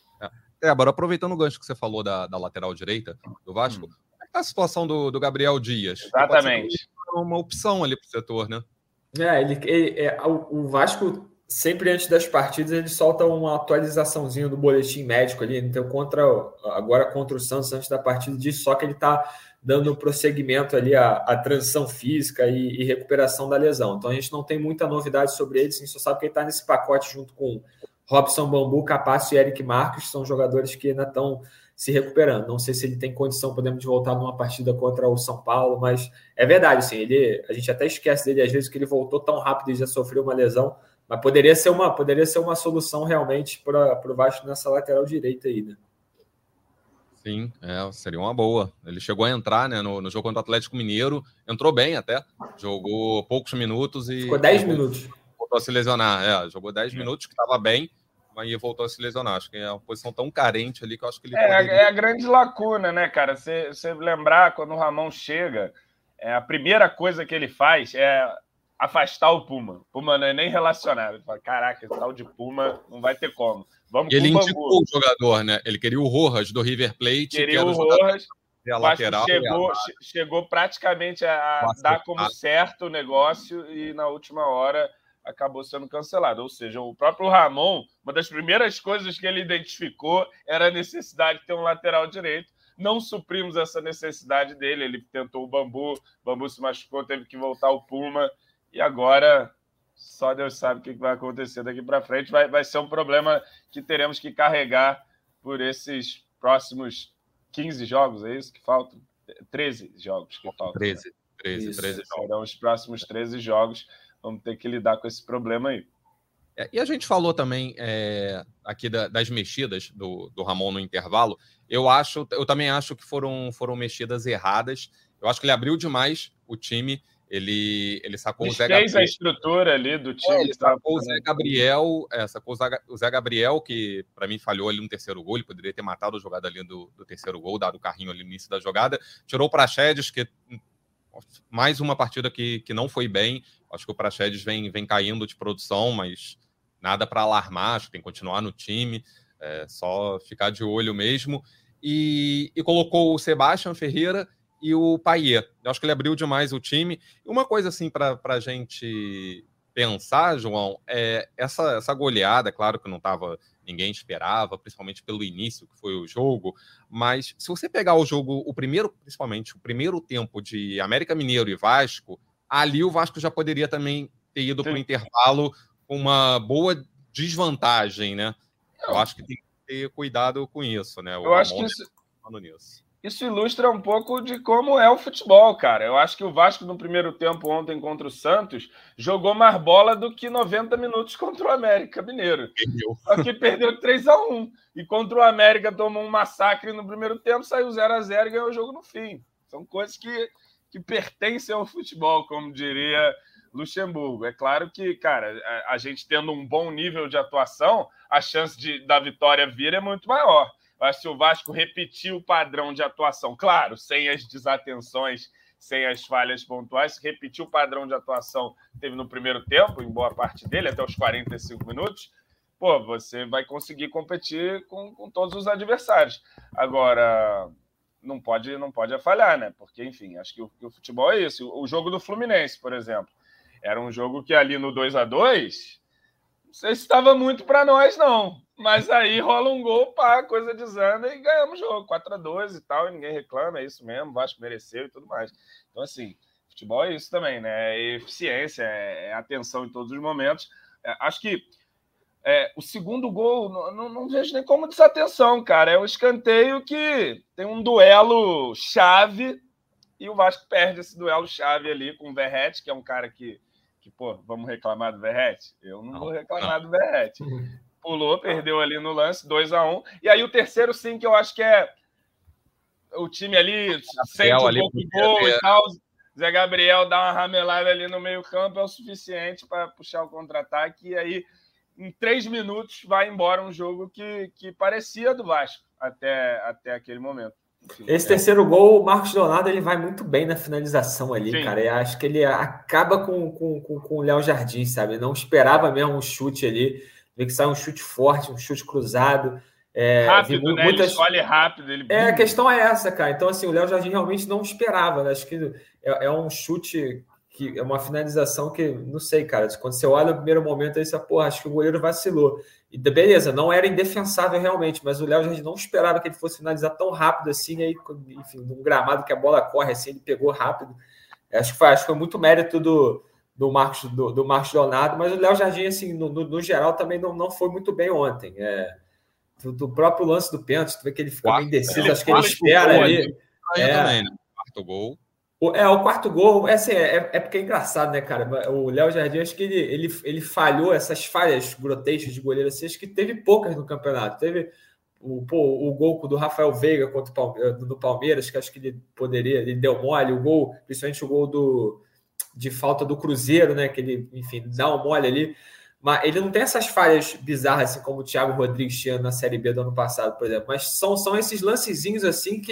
É, agora, aproveitando o gancho que você falou da, da lateral direita do Vasco, hum. como é que tá a situação do, do Gabriel Dias? Exatamente. Uma opção ali para o setor, né? É, ele, ele, é, o, o Vasco, sempre antes das partidas, ele solta uma atualizaçãozinha do boletim médico ali. Então, contra, agora contra o Santos, antes da partida, diz só que ele está dando prosseguimento ali à, à transição física e, e recuperação da lesão. Então, a gente não tem muita novidade sobre ele, a gente só sabe que ele está nesse pacote junto com Robson Bambu, Capasso e Eric Marques, que são jogadores que ainda estão se recuperando. Não sei se ele tem condição, podemos, de voltar numa partida contra o São Paulo, mas é verdade, assim, ele, a gente até esquece dele às vezes que ele voltou tão rápido e já sofreu uma lesão, mas poderia ser uma, poderia ser uma solução realmente para o Vasco nessa lateral direita aí, né? Sim, é, seria uma boa. Ele chegou a entrar, né, no, no jogo contra o Atlético Mineiro, entrou bem até, jogou poucos minutos e... Ficou dez minutos. Voltou a se lesionar, é, jogou dez minutos, que estava bem, e voltou a se lesionar. Acho que é uma posição tão carente ali que eu acho que ele... É, poderia... é a grande lacuna, né, cara? Você, você lembrar, quando o Ramon chega, é, a primeira coisa que ele faz é afastar o Puma. O Puma não é nem relacionado. Ele fala, caraca, esse tal de Puma não vai ter como. Vamos e ele com o indicou o jogador, né? Ele queria o Rojas, do River Plate. Queria que o Rojas. A lateral, chegou, a... chegou praticamente a Nossa, dar como certo o negócio e, na última hora... acabou sendo cancelado. Ou seja, o próprio Ramon, uma das primeiras coisas que ele identificou era a necessidade de ter um lateral direito. Não suprimos essa necessidade dele. Ele tentou o Bambu, o Bambu se machucou, teve que voltar o Puma, e agora só Deus sabe o que vai acontecer daqui para frente. Vai, vai ser um problema que teremos que carregar por esses próximos quinze jogos, é isso que faltam? treze jogos que faltam. treze, treze, isso, treze jogos. Serão os próximos treze jogos. Vamos ter que lidar com esse problema aí. É, e a gente falou também é, aqui da, das mexidas do, do Ramon no intervalo. Eu acho, eu também acho que foram, foram mexidas erradas. Eu acho que ele abriu demais o time. Ele, ele sacou ele o Zé Gabriel. Gabriel. a estrutura ali do time. É, ele sacou o Zé Gabriel, é, sacou o Zé Gabriel, que para mim falhou ali no terceiro gol. Ele poderia ter matado a jogada ali do, do terceiro gol, dado o carrinho ali no início da jogada. Tirou o Praxedes, que mais uma partida que, que não foi bem. Acho que o Praxedes vem, vem caindo de produção, mas nada para alarmar. Acho que tem que continuar no time, é, só ficar de olho mesmo. E, e colocou o Sebastião Ferreira e o Payet. Eu acho que ele abriu demais o time. E uma coisa assim para a gente pensar, João, é essa, essa goleada, claro que não estava, ninguém esperava, principalmente pelo início que foi o jogo, mas se você pegar o jogo, o primeiro, principalmente o primeiro tempo de América Mineiro e Vasco, ali o Vasco já poderia também ter ido para o intervalo com uma boa desvantagem, né? Eu acho que tem que ter cuidado com isso, né? O Eu acho Ramon que isso... falando nisso. Isso ilustra um pouco de como é o futebol, cara. Eu acho que o Vasco, no primeiro tempo ontem contra o Santos, jogou mais bola do que noventa minutos contra o América Mineiro. Perdeu. Só que perdeu três a um. E contra o América tomou um massacre no primeiro tempo, saiu zero a zero e ganhou o jogo no fim. São coisas que, que pertencem ao futebol, como diria Luxemburgo. É claro que, cara, a, a gente tendo um bom nível de atuação, a chance de, da vitória vir é muito maior. Eu acho que se o Vasco repetir o padrão de atuação, claro, sem as desatenções, sem as falhas pontuais, se repetir o padrão de atuação que teve no primeiro tempo, em boa parte dele, até os quarenta e cinco minutos, pô, você vai conseguir competir com, com todos os adversários. Agora, não pode, não pode falhar, né? Porque, enfim, acho que o, que o futebol é isso. O, o jogo do Fluminense, por exemplo, era um jogo que ali no dois a dois, não sei se estava muito para nós, não. Mas aí rola um gol, pá, coisa desanda e ganhamos o jogo, quatro a dois e tal, e ninguém reclama, é isso mesmo, o Vasco mereceu e tudo mais. Então, assim, futebol é isso também, né? É eficiência, é atenção em todos os momentos. É, acho que é, o segundo gol, não, não, não vejo nem como desatenção, cara. É um escanteio que tem um duelo chave e o Vasco perde esse duelo chave ali com o Verratti, que é um cara que, que pô, vamos reclamar do Verratti? Eu não, não vou reclamar não. do Verratti. Pulou, perdeu ali no lance, dois a um. E aí o terceiro, sim, que eu acho que é o time ali sente um pouco de gol e tal. Zé Gabriel dá uma ramelada ali no meio campo, é o suficiente para puxar o contra-ataque. E aí, em três minutos, vai embora um jogo que, que parecia do Vasco até, até aquele momento. Enfim, Esse é. terceiro gol, o Marcos Leonardo, ele vai muito bem na finalização ali, sim, cara. Eu acho que ele acaba com, com, com, com o Léo Jardim, sabe? Não esperava mesmo um chute ali. Vê que sai um chute forte, um chute cruzado. É, rápido, vi, né? Muitas... Ele escolhe rápido. Ele... É, a questão é essa, cara. Então, assim, o Léo Jardim realmente não esperava. Né? Acho que é, é um chute, que é uma finalização que, não sei, cara. Quando você olha no primeiro momento, aí você, porra, acho que o goleiro vacilou. E beleza, não era indefensável realmente, mas o Léo Jardim não esperava que ele fosse finalizar tão rápido assim. Aí, enfim, num gramado que a bola corre assim, ele pegou rápido. Acho que foi, acho que foi muito mérito do... do Marcos, do, do Marcos Leonardo, mas o Léo Jardim, assim, no, no, no geral, também não, não foi muito bem ontem. É, do, do próprio lance do pênalti, tu vê que ele fica meio indeciso, é, acho que ele espera ali. ali. É, também, né? Quarto gol. O, é, o quarto gol, é, assim, é, é porque é engraçado, né, cara? O Léo Jardim, acho que ele, ele, ele falhou essas falhas grotescas de goleiro, assim, acho que teve poucas no campeonato. Teve o, pô, o gol do Rafael Veiga contra o Palmeiras, do Palmeiras, que acho que ele poderia, ele deu mole, o gol, principalmente o gol do... de falta do Cruzeiro, né? Que ele, enfim, dá um mole ali. Mas ele não tem essas falhas bizarras, assim como o Thiago Rodrigues tinha na Série B do ano passado, por exemplo. Mas são, são esses lancezinhos, assim, que,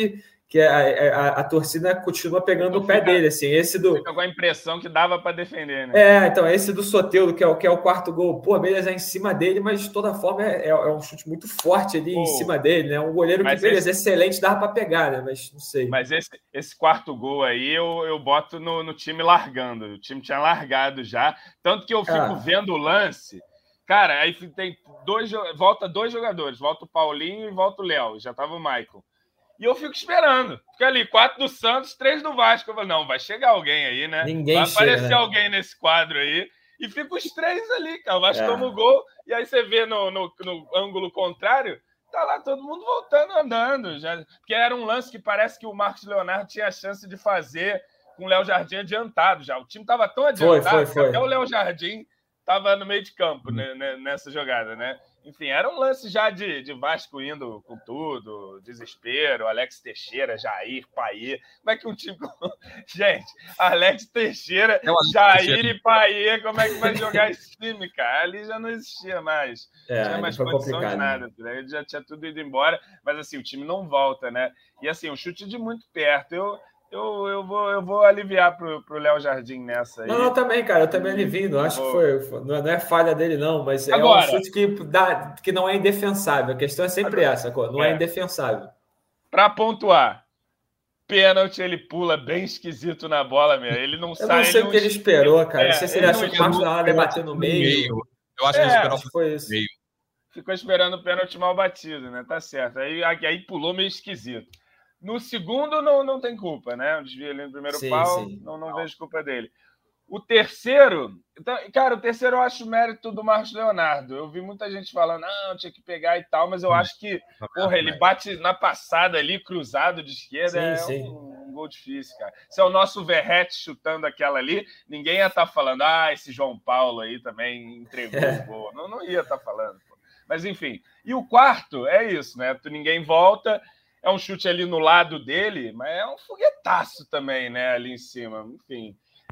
que a, a, a torcida continua pegando o pé fica, dele, assim, esse do... Fica com a impressão que dava para defender, né? É, então, esse do Soteldo, que é, o, que é o quarto gol, pô, beleza, é em cima dele, mas de toda forma é, é um chute muito forte ali pô, em cima dele, né? Um goleiro que, beleza, esse... excelente, dava para pegar, né? Mas não sei. Mas esse, esse quarto gol aí eu, eu boto no, no time largando, o time tinha largado já, tanto que eu fico ah. vendo o lance, cara, aí tem dois, volta dois jogadores, volta o Paulinho e volta o Léo, já tava o Michael. E eu fico esperando. Fica ali, quatro do Santos, três do Vasco. Eu falo, não, vai chegar alguém aí, né? Ninguém vai chega, aparecer né? alguém nesse quadro aí. E fica os três ali, cara. O Vasco É. toma o gol. E aí você vê no, no, no ângulo contrário, tá lá todo mundo voltando, andando. Já, porque era um lance que parece que o Marcos Leonardo tinha a chance de fazer com o Léo Jardim adiantado já. O time tava tão adiantado foi, foi, foi. que até o Léo Jardim tava no meio de campo, né, nessa jogada, né? Enfim, era um lance já de, de Vasco indo com tudo, desespero, Alex Teixeira, Jair, Paiê. Como é que um time... Gente, Alex Teixeira, Alex Jair Teixeira. E Paiê, como é que vai jogar esse time, cara? Ali já não existia mais. É, não tinha mais condição de nada. Né? Ele já tinha tudo ido embora, mas assim, o time não volta, né? E assim, um chute de muito perto. Eu... Eu, eu, vou, eu vou aliviar pro, pro Léo Jardim nessa aí. Não, não, também, cara. Eu também alivio. Acho vou... que foi, não é falha dele, não, mas Agora, é um chute que, dá, que não é indefensável. A questão é sempre Agora, essa, não é, é indefensável. Para pontuar, pênalti, ele pula bem esquisito na bola, meu. Ele não eu sai. Eu não sei o que ele esperou, cara. É, não sei se ele, ele achou que o Marcos Leonardo ia bater no meio. meio. Eu acho é, que ele esperou que foi isso. Meio. Ficou esperando o pênalti mal batido, né? Tá certo. Aí, aí pulou meio esquisito. No segundo, não, não tem culpa, né? O desvio ali no primeiro sim, pau, sim. Não, não vejo culpa dele. O terceiro, então, cara, o terceiro eu acho mérito do Marcos Leonardo. Eu vi muita gente falando, não, tinha que pegar e tal, mas eu acho que, porra, ele bate na passada ali, cruzado de esquerda, sim, é sim. Um, um gol difícil, cara. Se é o nosso Verrete chutando aquela ali, ninguém ia estar tá falando, ah, esse João Paulo aí também entregou é. o gol. Não, não ia estar tá falando, pô. Mas enfim. E o quarto é isso, né? Tu, ninguém volta. É um chute ali no lado dele, mas é um foguetaço também, né? Ali em cima. Enfim,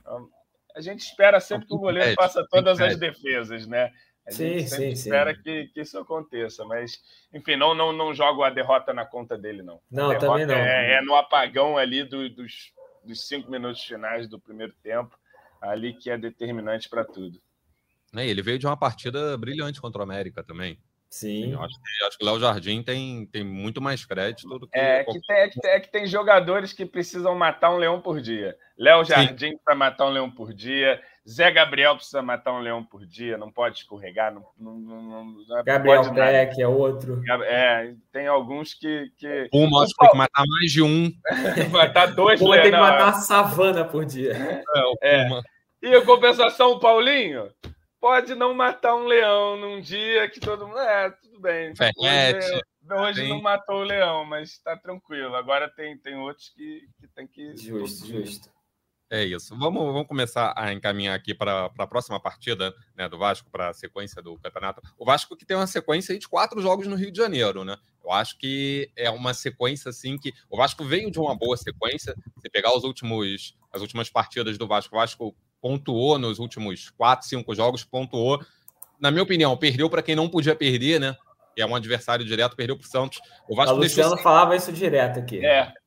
a gente espera sempre que o goleiro faça todas as defesas, né? A gente sim, sempre sim, espera sim. Que, que isso aconteça, mas, enfim, não, não, não jogo a derrota na conta dele, não. Não, também não. É, é no apagão ali do, dos, dos cinco minutos finais do primeiro tempo, ali que é determinante para tudo. Ele veio de uma partida brilhante contra o América também. Sim. Eu acho que, acho que o Léo Jardim tem, tem muito mais crédito do que... É que, tem, é, que tem, é que tem jogadores que precisam matar um leão por dia. Léo Jardim para matar um leão por dia. Zé Gabriel precisa matar um leão por dia. Não pode escorregar. Não, não, não, não Gabriel Peck é outro. É, tem alguns que... que... Uma, acho que tem que matar mais de um. Matar dois leões. Tem que matar uma savana por dia. É, é. E a compensação, o Paulinho... Pode não matar um leão num dia que todo mundo... É, tudo bem. Ferrete, hoje hoje tem... não matou o leão, mas está tranquilo. Agora tem, tem outros que, que tem que... Justo, justo. É isso. Vamos, vamos começar a encaminhar aqui para a próxima partida, né, do Vasco, para a sequência do campeonato. O Vasco que tem uma sequência de quatro jogos no Rio de Janeiro, né? Eu acho que é uma sequência assim que... O Vasco veio de uma boa sequência. Se pegar os últimos, as últimas partidas do Vasco, o Vasco... pontuou nos últimos quatro, cinco jogos, pontuou. Na minha opinião, perdeu para quem não podia perder, né? Que é um adversário direto, perdeu para o Santos. O Vasco a Luciano deixou... falava isso direto aqui. É. é.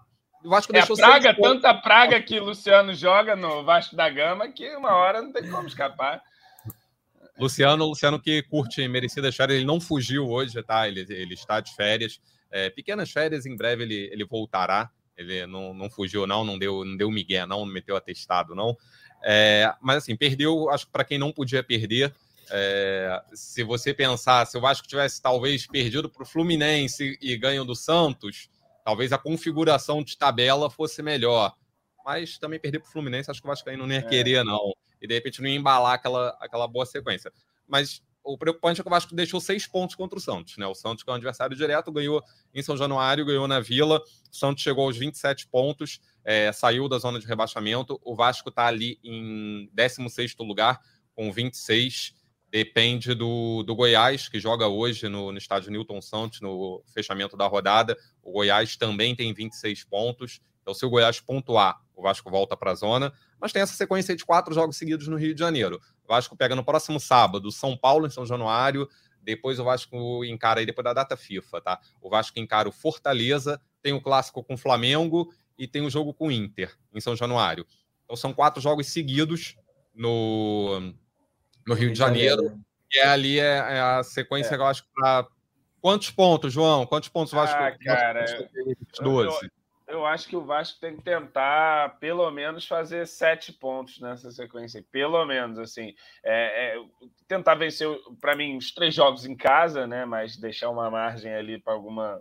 O Vasco é deixou praga, tanta praga que o Luciano joga no Vasco da Gama que uma hora não tem como escapar. Luciano, Luciano que curte merecidas férias, ele não fugiu hoje, tá? Ele, ele está de férias. É, pequenas férias, em breve ele, ele voltará. Ele não, não fugiu, não, não deu, não deu migué, não, não meteu atestado, não. É, mas assim, perdeu, acho que para quem não podia perder, é, se você pensar, se o Vasco tivesse talvez perdido para o Fluminense e ganho do Santos, talvez a configuração de tabela fosse melhor, mas também perder para o Fluminense, acho que o Vasco aí não ia querer, é. não, e de repente não ia embalar aquela, aquela boa sequência, mas o preocupante é que o Vasco deixou seis pontos contra o Santos, né? O Santos, que é um adversário direto, ganhou em São Januário, ganhou na Vila. O Santos chegou aos vinte e sete pontos, é, saiu da zona de rebaixamento. O Vasco está ali em décimo sexto lugar, com vinte e seis. Depende do, do Goiás, que joga hoje no, no estádio Newton Santos, no fechamento da rodada. O Goiás também tem vinte e seis pontos. Então, se o Goiás pontuar, o Vasco volta para a zona. Mas tem essa sequência de quatro jogos seguidos no Rio de Janeiro. O Vasco pega no próximo sábado São Paulo, em São Januário. Depois o Vasco encara, aí depois da data FIFA, tá? O Vasco encara o Fortaleza, tem o clássico com o Flamengo e tem o jogo com o Inter, em São Januário. Então são quatro jogos seguidos no, no Rio de Janeiro. E é ali é, é a sequência é. que eu acho que para... Quantos pontos, João? Quantos pontos o Vasco? Ah, cara, doze. Eu, eu acho que o Vasco tem que tentar, pelo menos, fazer sete pontos nessa sequência. Pelo menos, assim. É, é, tentar vencer, para mim, os três jogos em casa, né? Mas deixar uma margem ali para alguma,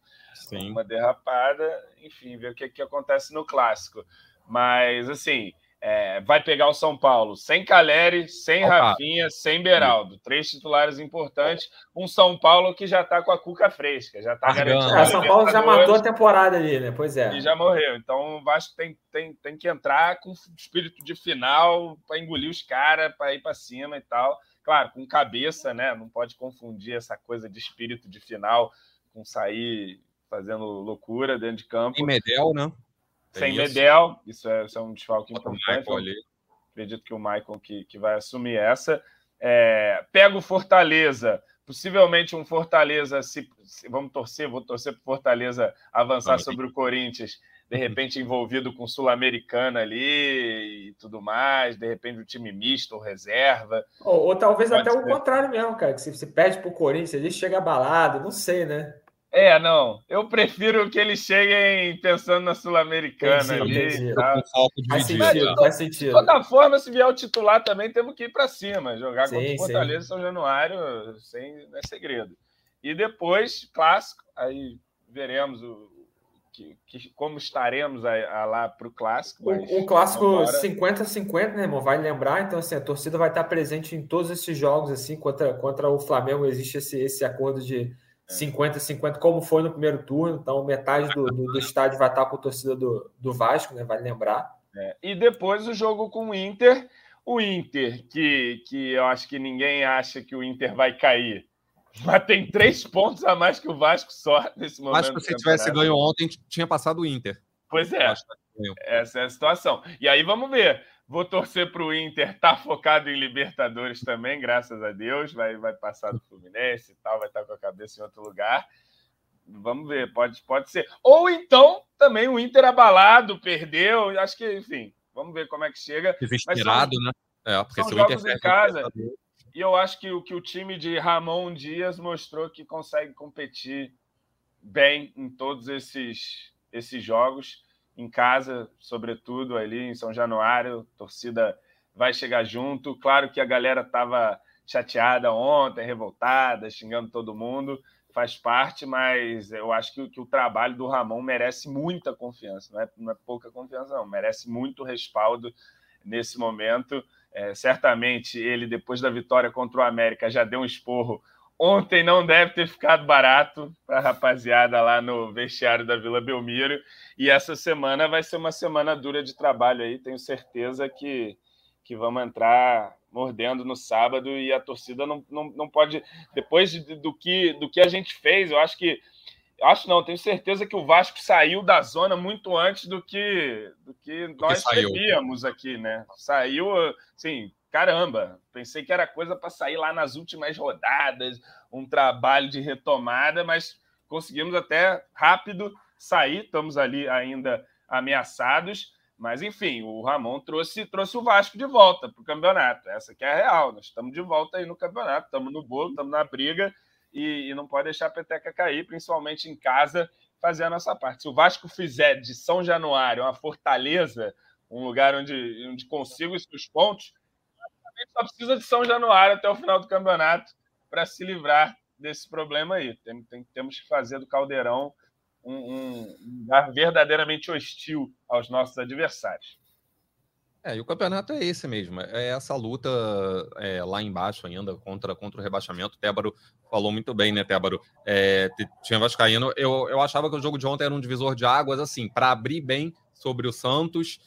alguma derrapada. Enfim, ver o que, que acontece no Clássico. Mas, assim... É, vai pegar o São Paulo sem Caleri, sem Opa. Rafinha, sem Beraldo. Três titulares importantes. Um São Paulo que já está com a cuca fresca, já está garantido. É, São Paulo já matou a temporada ali, né? Pois é. E já morreu. Então o Vasco tem, tem, tem que entrar com espírito de final para engolir os caras, para ir para cima e tal. Claro, com cabeça, né? Não pode confundir essa coisa de espírito de final com sair fazendo loucura dentro de campo. E Medel, né? Sem isso. Medel, isso é, isso é um desfalque importante. Então, acredito que o Maicon que, que vai assumir essa. É, pega o Fortaleza, possivelmente um Fortaleza, se, se vamos torcer, vou torcer para o Fortaleza avançar ah, sobre o Corinthians, de repente envolvido com Sul-Americana ali e tudo mais, de repente o time misto ou reserva. Ou, ou talvez Pode até ser. o contrário mesmo, cara, que se você perde para o Corinthians, ele chega abalado, não sei, né? É, não. Eu prefiro que eles cheguem pensando na Sul-Americana ali. Tá? Faz sentido, faz sentido. De toda forma, se vier o titular também, temos que ir para cima. Jogar sim, contra o Fortaleza e São Januário sem não é segredo. E depois, clássico, aí veremos o, que, que, como estaremos a, a lá para o clássico. Um clássico cinquenta a cinquenta, né, irmão? Vai lembrar, então assim, a torcida vai estar presente em todos esses jogos, assim, contra, contra o Flamengo existe esse, esse acordo de cinquenta a cinquenta, como foi no primeiro turno, então metade do, do, do estádio vai estar com a torcida do, do Vasco, né? Vale lembrar. É. E depois o jogo com o Inter, o Inter, que, que eu acho que ninguém acha que o Inter vai cair, mas tem três pontos a mais que o Vasco só nesse momento. Acho que se tivesse ganho ontem, tinha passado o Inter. Pois é, essa é a situação. E aí vamos ver. Vou torcer para o Inter estar tá focado em Libertadores também, graças a Deus. Vai, vai passar do Fluminense e tal, vai estar com a cabeça em outro lugar. Vamos ver, pode, pode ser. Ou então, também o Inter abalado, perdeu. Acho que, enfim, vamos ver como é que chega. Desesperado, né? É, porque são se jogos o Inter em casa. E eu acho que o, que o time de Ramon Dias mostrou que consegue competir bem em todos esses, esses jogos. Em casa, sobretudo ali em São Januário, a torcida vai chegar junto. Claro que a galera estava chateada ontem, revoltada, xingando todo mundo, faz parte, mas eu acho que, que o trabalho do Ramon merece muita confiança, não é, não é pouca confiança, não, merece muito respaldo nesse momento. É, certamente ele, depois da vitória contra o América, já deu um esporro. Ontem não deve ter ficado barato para a rapaziada lá no vestiário da Vila Belmiro. E essa semana vai ser uma semana dura de trabalho aí. Tenho certeza que, que vamos entrar mordendo no sábado e a torcida não, não, não pode... Depois de, do, que, do que a gente fez, eu acho que... Acho não, tenho certeza que o Vasco saiu da zona muito antes do que, do que nós temíamos aqui, né? Saiu, assim... Caramba, pensei que era coisa para sair lá nas últimas rodadas, um trabalho de retomada, mas conseguimos até rápido sair, estamos ali ainda ameaçados, mas enfim, o Ramon trouxe, trouxe o Vasco de volta para o campeonato, essa que é a real, nós estamos de volta aí no campeonato, estamos no bolo, estamos na briga e, e não pode deixar a peteca cair, principalmente em casa, fazer a nossa parte. Se o Vasco fizer de São Januário uma fortaleza, um lugar onde, onde consiga os seus pontos, só precisa de São Januário até o final do campeonato para se livrar desse problema aí. Tem, tem, temos que fazer do Caldeirão um, um lugar verdadeiramente hostil aos nossos adversários. É, e o campeonato é esse mesmo. É essa luta é, lá embaixo ainda contra, contra o rebaixamento. O Tébaro falou muito bem, né, Tébaro? É, tinha vascaíno. Eu, eu achava que o jogo de ontem era um divisor de águas, assim, para abrir bem sobre o Santos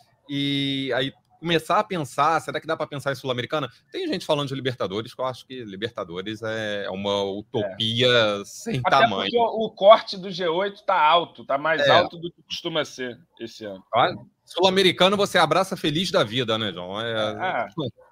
e aí começar a pensar, será que dá para pensar em Sul-Americana? Tem gente falando de Libertadores, que eu acho que Libertadores é uma utopia é. sem Até tamanho. Porque o, o corte do G oito está alto, está mais é. alto do que costuma ser esse ano. Ah, Sul-Americano você abraça feliz da vida, né, João? É, ah.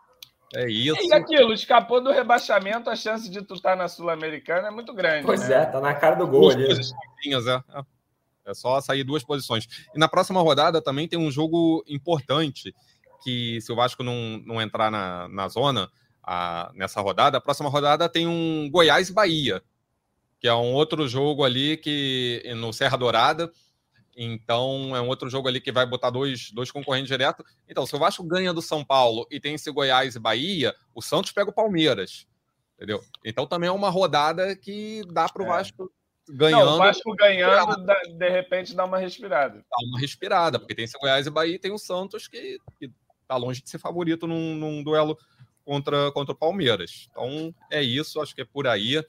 é isso. E aquilo, escapou do rebaixamento, a chance de tu estar na Sul-Americana é muito grande. Pois né? é, tá na cara do gol ali. É. É só sair duas posições. E na próxima rodada também tem um jogo importante, que se o Vasco não, não entrar na, na zona a, nessa rodada, a próxima rodada tem um Goiás e Bahia, que é um outro jogo ali que no Serra Dourada. Então, é um outro jogo ali que vai botar dois, dois concorrentes direto. Então, se o Vasco ganha do São Paulo e tem esse Goiás e Bahia, o Santos pega o Palmeiras. Entendeu? Então, também é uma rodada que dá para o Vasco é. ganhando. Não, o Vasco ganhando, dá, de repente, dá uma respirada. Dá uma respirada, porque tem esse Goiás e Bahia e tem o Santos que está longe de ser favorito num, num duelo contra, contra o Palmeiras. Então, é isso. Acho que é por aí.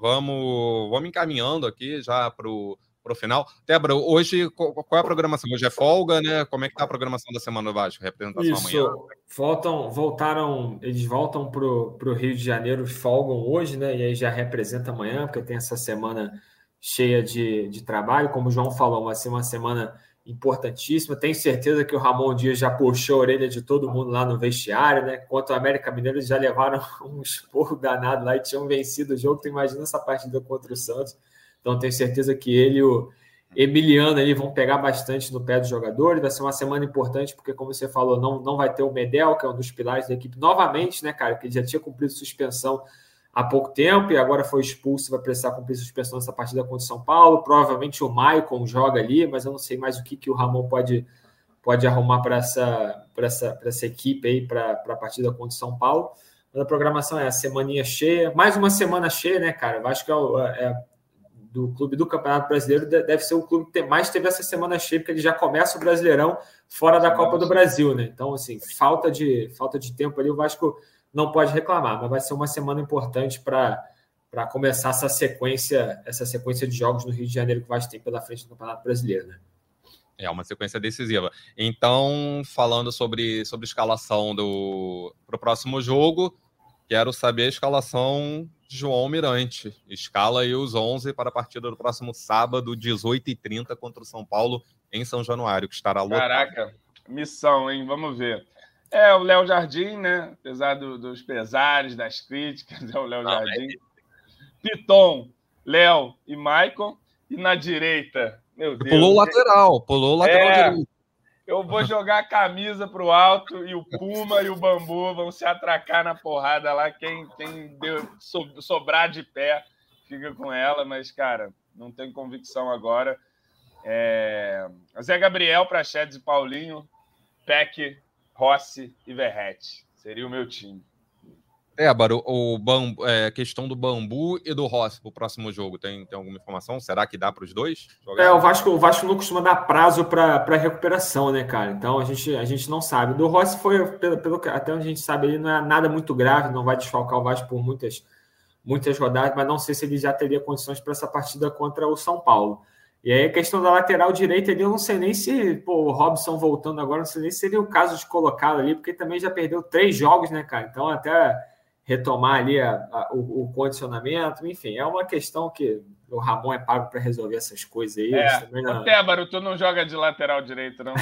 Vamos, vamos encaminhando aqui já para o para o final. Débora, hoje, qual é a programação? Hoje é folga, né? Como é que está a programação da Semana do Vasco? Representação Isso. amanhã? Voltam, voltaram, eles voltam para o Rio de Janeiro, folgam hoje, né? E aí já representa amanhã, porque tem essa semana cheia de, de trabalho. Como o João falou, vai ser uma semana importantíssima. Tenho certeza que o Ramon Dias já puxou a orelha de todo mundo lá no vestiário, né? Quanto ao América Mineiro, eles já levaram um esporro danado lá e tinham vencido o jogo. Tu imagina essa partida contra o Santos. Então, tenho certeza que ele e o Emiliano aí vão pegar bastante no pé dos jogadores. Vai ser uma semana importante, porque, como você falou, não, não vai ter o Medel, que é um dos pilares da equipe, novamente, né, cara? Que ele já tinha cumprido suspensão há pouco tempo e agora foi expulso, vai precisar cumprir suspensão nessa partida contra o São Paulo. Provavelmente o Maicon joga ali, mas eu não sei mais o que, que o Ramon pode, pode arrumar para essa, para essa, para essa equipe aí, para a partida contra o São Paulo. Mas a programação é a semaninha cheia. Mais uma semana cheia, né, cara? Eu acho que é, é do clube do Campeonato Brasileiro, deve ser o clube que mais teve essa semana cheia, porque ele já começa o Brasileirão fora da Copa do Brasil, né? Então, assim, falta de, falta de tempo ali, o Vasco não pode reclamar, mas vai ser uma semana importante para para começar essa sequência, essa sequência de jogos no Rio de Janeiro que o Vasco tem pela frente do Campeonato Brasileiro, né? É uma sequência decisiva. Então, falando sobre, sobre escalação do para o próximo jogo, quero saber a escalação de João Mirante. Escala aí os onze para a partida do próximo sábado, dezoito e trinta, contra o São Paulo, em São Januário, que estará lotado. Caraca, missão, hein? Vamos ver. É o Léo Jardim, né? Apesar do, dos pesares, das críticas, é o Léo Jardim. É... Piton, Léo e Maicon. E na direita, meu Deus. Pulou o lateral, pulou o lateral é... direito. Eu vou jogar a camisa para o alto e o Puma e o Bambu vão se atracar na porrada lá. Quem, quem deu, so, sobrar de pé fica com ela, mas, cara, não tem convicção agora. É... Zé Gabriel, Praxedes e Paulinho, Peck, Rossi e Verrete. Seria o meu time. É, Baro, o bambu, é, questão do Bambu e do Rossi para o próximo jogo, tem, tem alguma informação? Será que dá para os dois jogar? É, o Vasco, o Vasco não costuma dar prazo para recuperação, né, cara? Então a gente, a gente não sabe. Do Rossi foi, pelo, pelo, até onde a gente sabe, ele não é nada muito grave, não vai desfalcar o Vasco por muitas, muitas rodadas, mas não sei se ele já teria condições para essa partida contra o São Paulo. E aí a questão da lateral direita ali, eu não sei nem se pô, o Robson voltando agora, não sei nem se seria o caso de colocá-lo ali, porque também já perdeu três jogos, né, cara? Então até retomar ali a, a, o, o condicionamento, enfim, é uma questão que o Ramon é pago para resolver essas coisas aí. É, não... o Tébaro, tu não joga de lateral direito, não?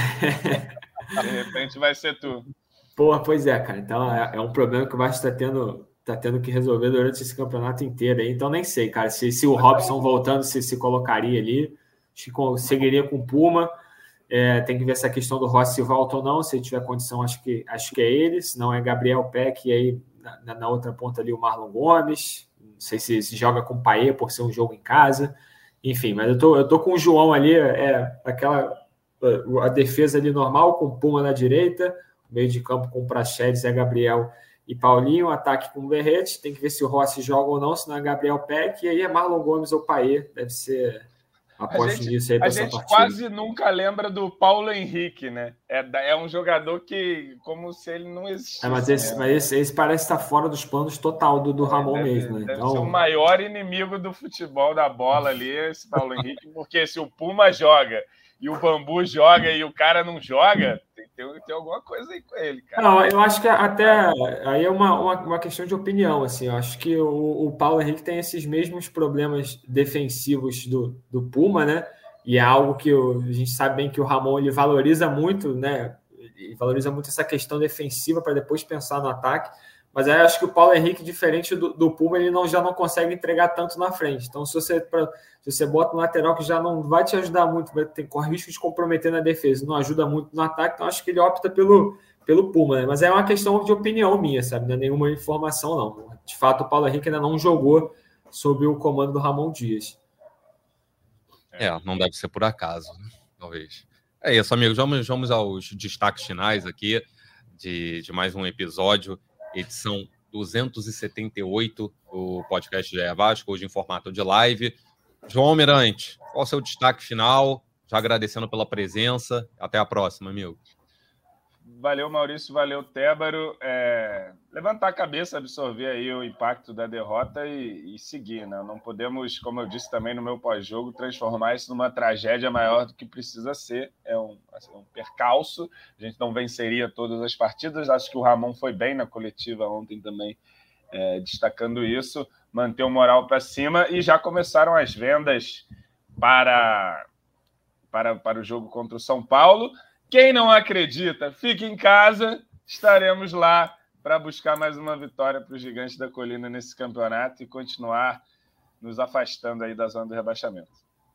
De repente vai ser tu. Porra, pois é, cara, então é, é um problema que o Vasco está tendo, tá tendo que resolver durante esse campeonato inteiro aí, então nem sei, cara, se, se o Robson voltando se, se colocaria ali, acho que seguiria com o Puma. É, tem que ver essa questão do Rossi se volta ou não, se ele tiver condição, acho que, acho que é ele, se não é Gabriel Peck, e aí na, na outra ponta ali o Marlon Gomes, não sei se, se joga com o Paê por ser um jogo em casa, enfim, mas eu tô, eu tô com o João ali, é aquela a defesa ali normal, com o Puma na direita, meio de campo com o Praxedes, Zé Gabriel e Paulinho, ataque com o Verrete, tem que ver se o Rossi joga ou não, se não é Gabriel Peck, e aí é Marlon Gomes ou Paê, deve ser... A gente, aí a gente quase nunca lembra do Paulo Henrique, né? É, é um jogador que, como se ele não existisse. É, mas esse, né? mas esse, esse parece estar fora dos planos total do, do Ramon é, deve, mesmo. Né? Deve então... ser o maior inimigo do futebol, da bola ali, esse Paulo Henrique, porque se o Puma joga e o Bambu joga e o cara não joga, tem, tem, tem alguma coisa aí com ele, cara. Não, eu acho que até aí é uma, uma, uma questão de opinião, assim, eu acho que o, o Paulo Henrique tem esses mesmos problemas defensivos do, do Puma, né, e é algo que o, a gente sabe bem que o Ramon, ele valoriza muito, né, ele valoriza muito essa questão defensiva para depois pensar no ataque, Mas aí acho que o Paulo Henrique, diferente do, do Puma, ele não, já não consegue entregar tanto na frente. Então, se você, pra, se você bota um lateral que já não vai te ajudar muito, vai ter, corre risco de comprometer na defesa, não ajuda muito no ataque, então acho que ele opta pelo, pelo Puma, né? Mas é uma questão de opinião minha, sabe? Não é nenhuma informação, não. De fato, o Paulo Henrique ainda não jogou sob o comando do Ramon Dias. É, não deve ser por acaso, né? Talvez. É isso, amigos. Vamos, vamos aos destaques finais aqui de, de mais um episódio, edição duzentos e setenta e oito do podcast G E Vasco, hoje em formato de live. João Almirante, qual o seu destaque final? Já agradecendo pela presença. Até a próxima, amigo. Valeu, Maurício. Valeu, Tébaro. É... Levantar a cabeça, absorver aí o impacto da derrota e, e seguir, né? Não podemos, como eu disse também no meu pós-jogo, transformar isso numa tragédia maior do que precisa ser. É um, assim, um percalço. A gente não venceria todas as partidas. Acho que o Ramon foi bem na coletiva ontem também, é, destacando isso. Manter o moral para cima e já começaram as vendas para, para, para o jogo contra o São Paulo. Quem não acredita, fique em casa. Estaremos lá para buscar mais uma vitória para os Gigantes da Colina nesse campeonato e continuar nos afastando aí da zona do rebaixamento.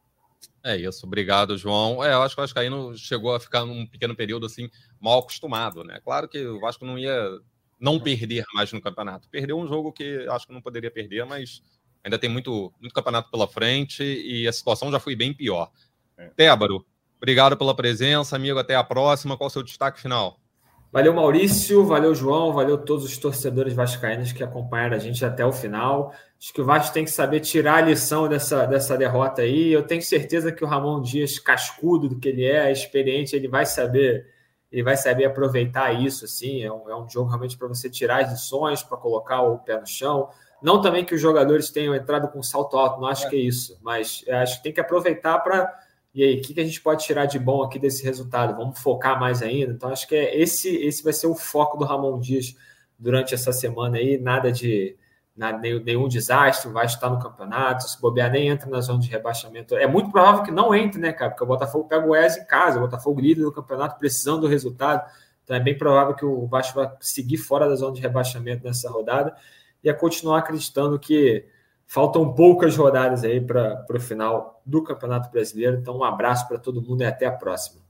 É isso, obrigado, João. É, eu acho que o Vascaíno chegou a ficar num pequeno período assim, mal acostumado, né? Claro que o Vasco não ia não perder mais no campeonato. Perdeu um jogo que acho que não poderia perder, mas ainda tem muito, muito campeonato pela frente e a situação já foi bem pior. É. Tébaro, obrigado pela presença, amigo. Até a próxima. Qual o seu destaque final? Valeu, Maurício. Valeu, João. Valeu todos os torcedores vascaínos que acompanharam a gente até o final. Acho que o Vasco tem que saber tirar a lição dessa, dessa derrota aí. Eu tenho certeza que o Ramon Dias, cascudo do que ele é, experiente, ele vai saber, ele vai saber aproveitar isso. Assim. É, um, é um jogo realmente para você tirar as lições, para colocar o pé no chão. Não também que os jogadores tenham entrado com salto alto, não acho que é isso. Mas acho que tem que aproveitar para... E aí, o que a gente pode tirar de bom aqui desse resultado? Vamos focar mais ainda? Então, acho que é esse, esse vai ser o foco do Ramon Dias durante essa semana aí. Nada de nada, nenhum desastre, vai estar no campeonato. Se bobear, nem entra na zona de rebaixamento. É muito provável que não entre, né, cara? Porque o Botafogo pega o Goiás em casa, o Botafogo líder do campeonato, precisando do resultado. Então, é bem provável que o Vasco vai seguir fora da zona de rebaixamento nessa rodada e a continuar acreditando que faltam poucas rodadas aí para o final do Campeonato Brasileiro. Então, um abraço para todo mundo e até a próxima.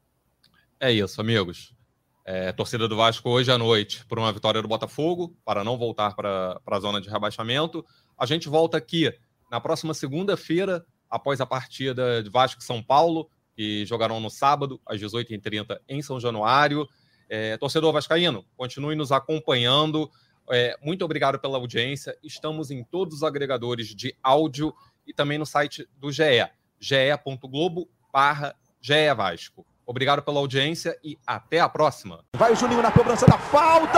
É isso, amigos. É, torcida do Vasco hoje à noite por uma vitória do Botafogo, para não voltar para a zona de rebaixamento. A gente volta aqui na próxima segunda-feira, após a partida de Vasco e São Paulo, que jogarão no sábado, às dezoito e trinta, em São Januário. É, torcedor vascaíno, continue nos acompanhando. É, muito obrigado pela audiência. Estamos em todos os agregadores de áudio e também no site do G E, ge.globo barra GE Vasco. Obrigado pela audiência e até a próxima. Vai o Juninho na cobrança da falta.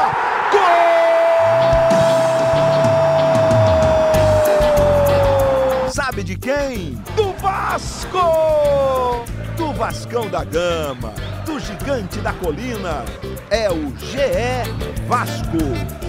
Gol! Sabe de quem? Do Vasco! Do Vascão da Gama, do Gigante da Colina. É o G E Vasco.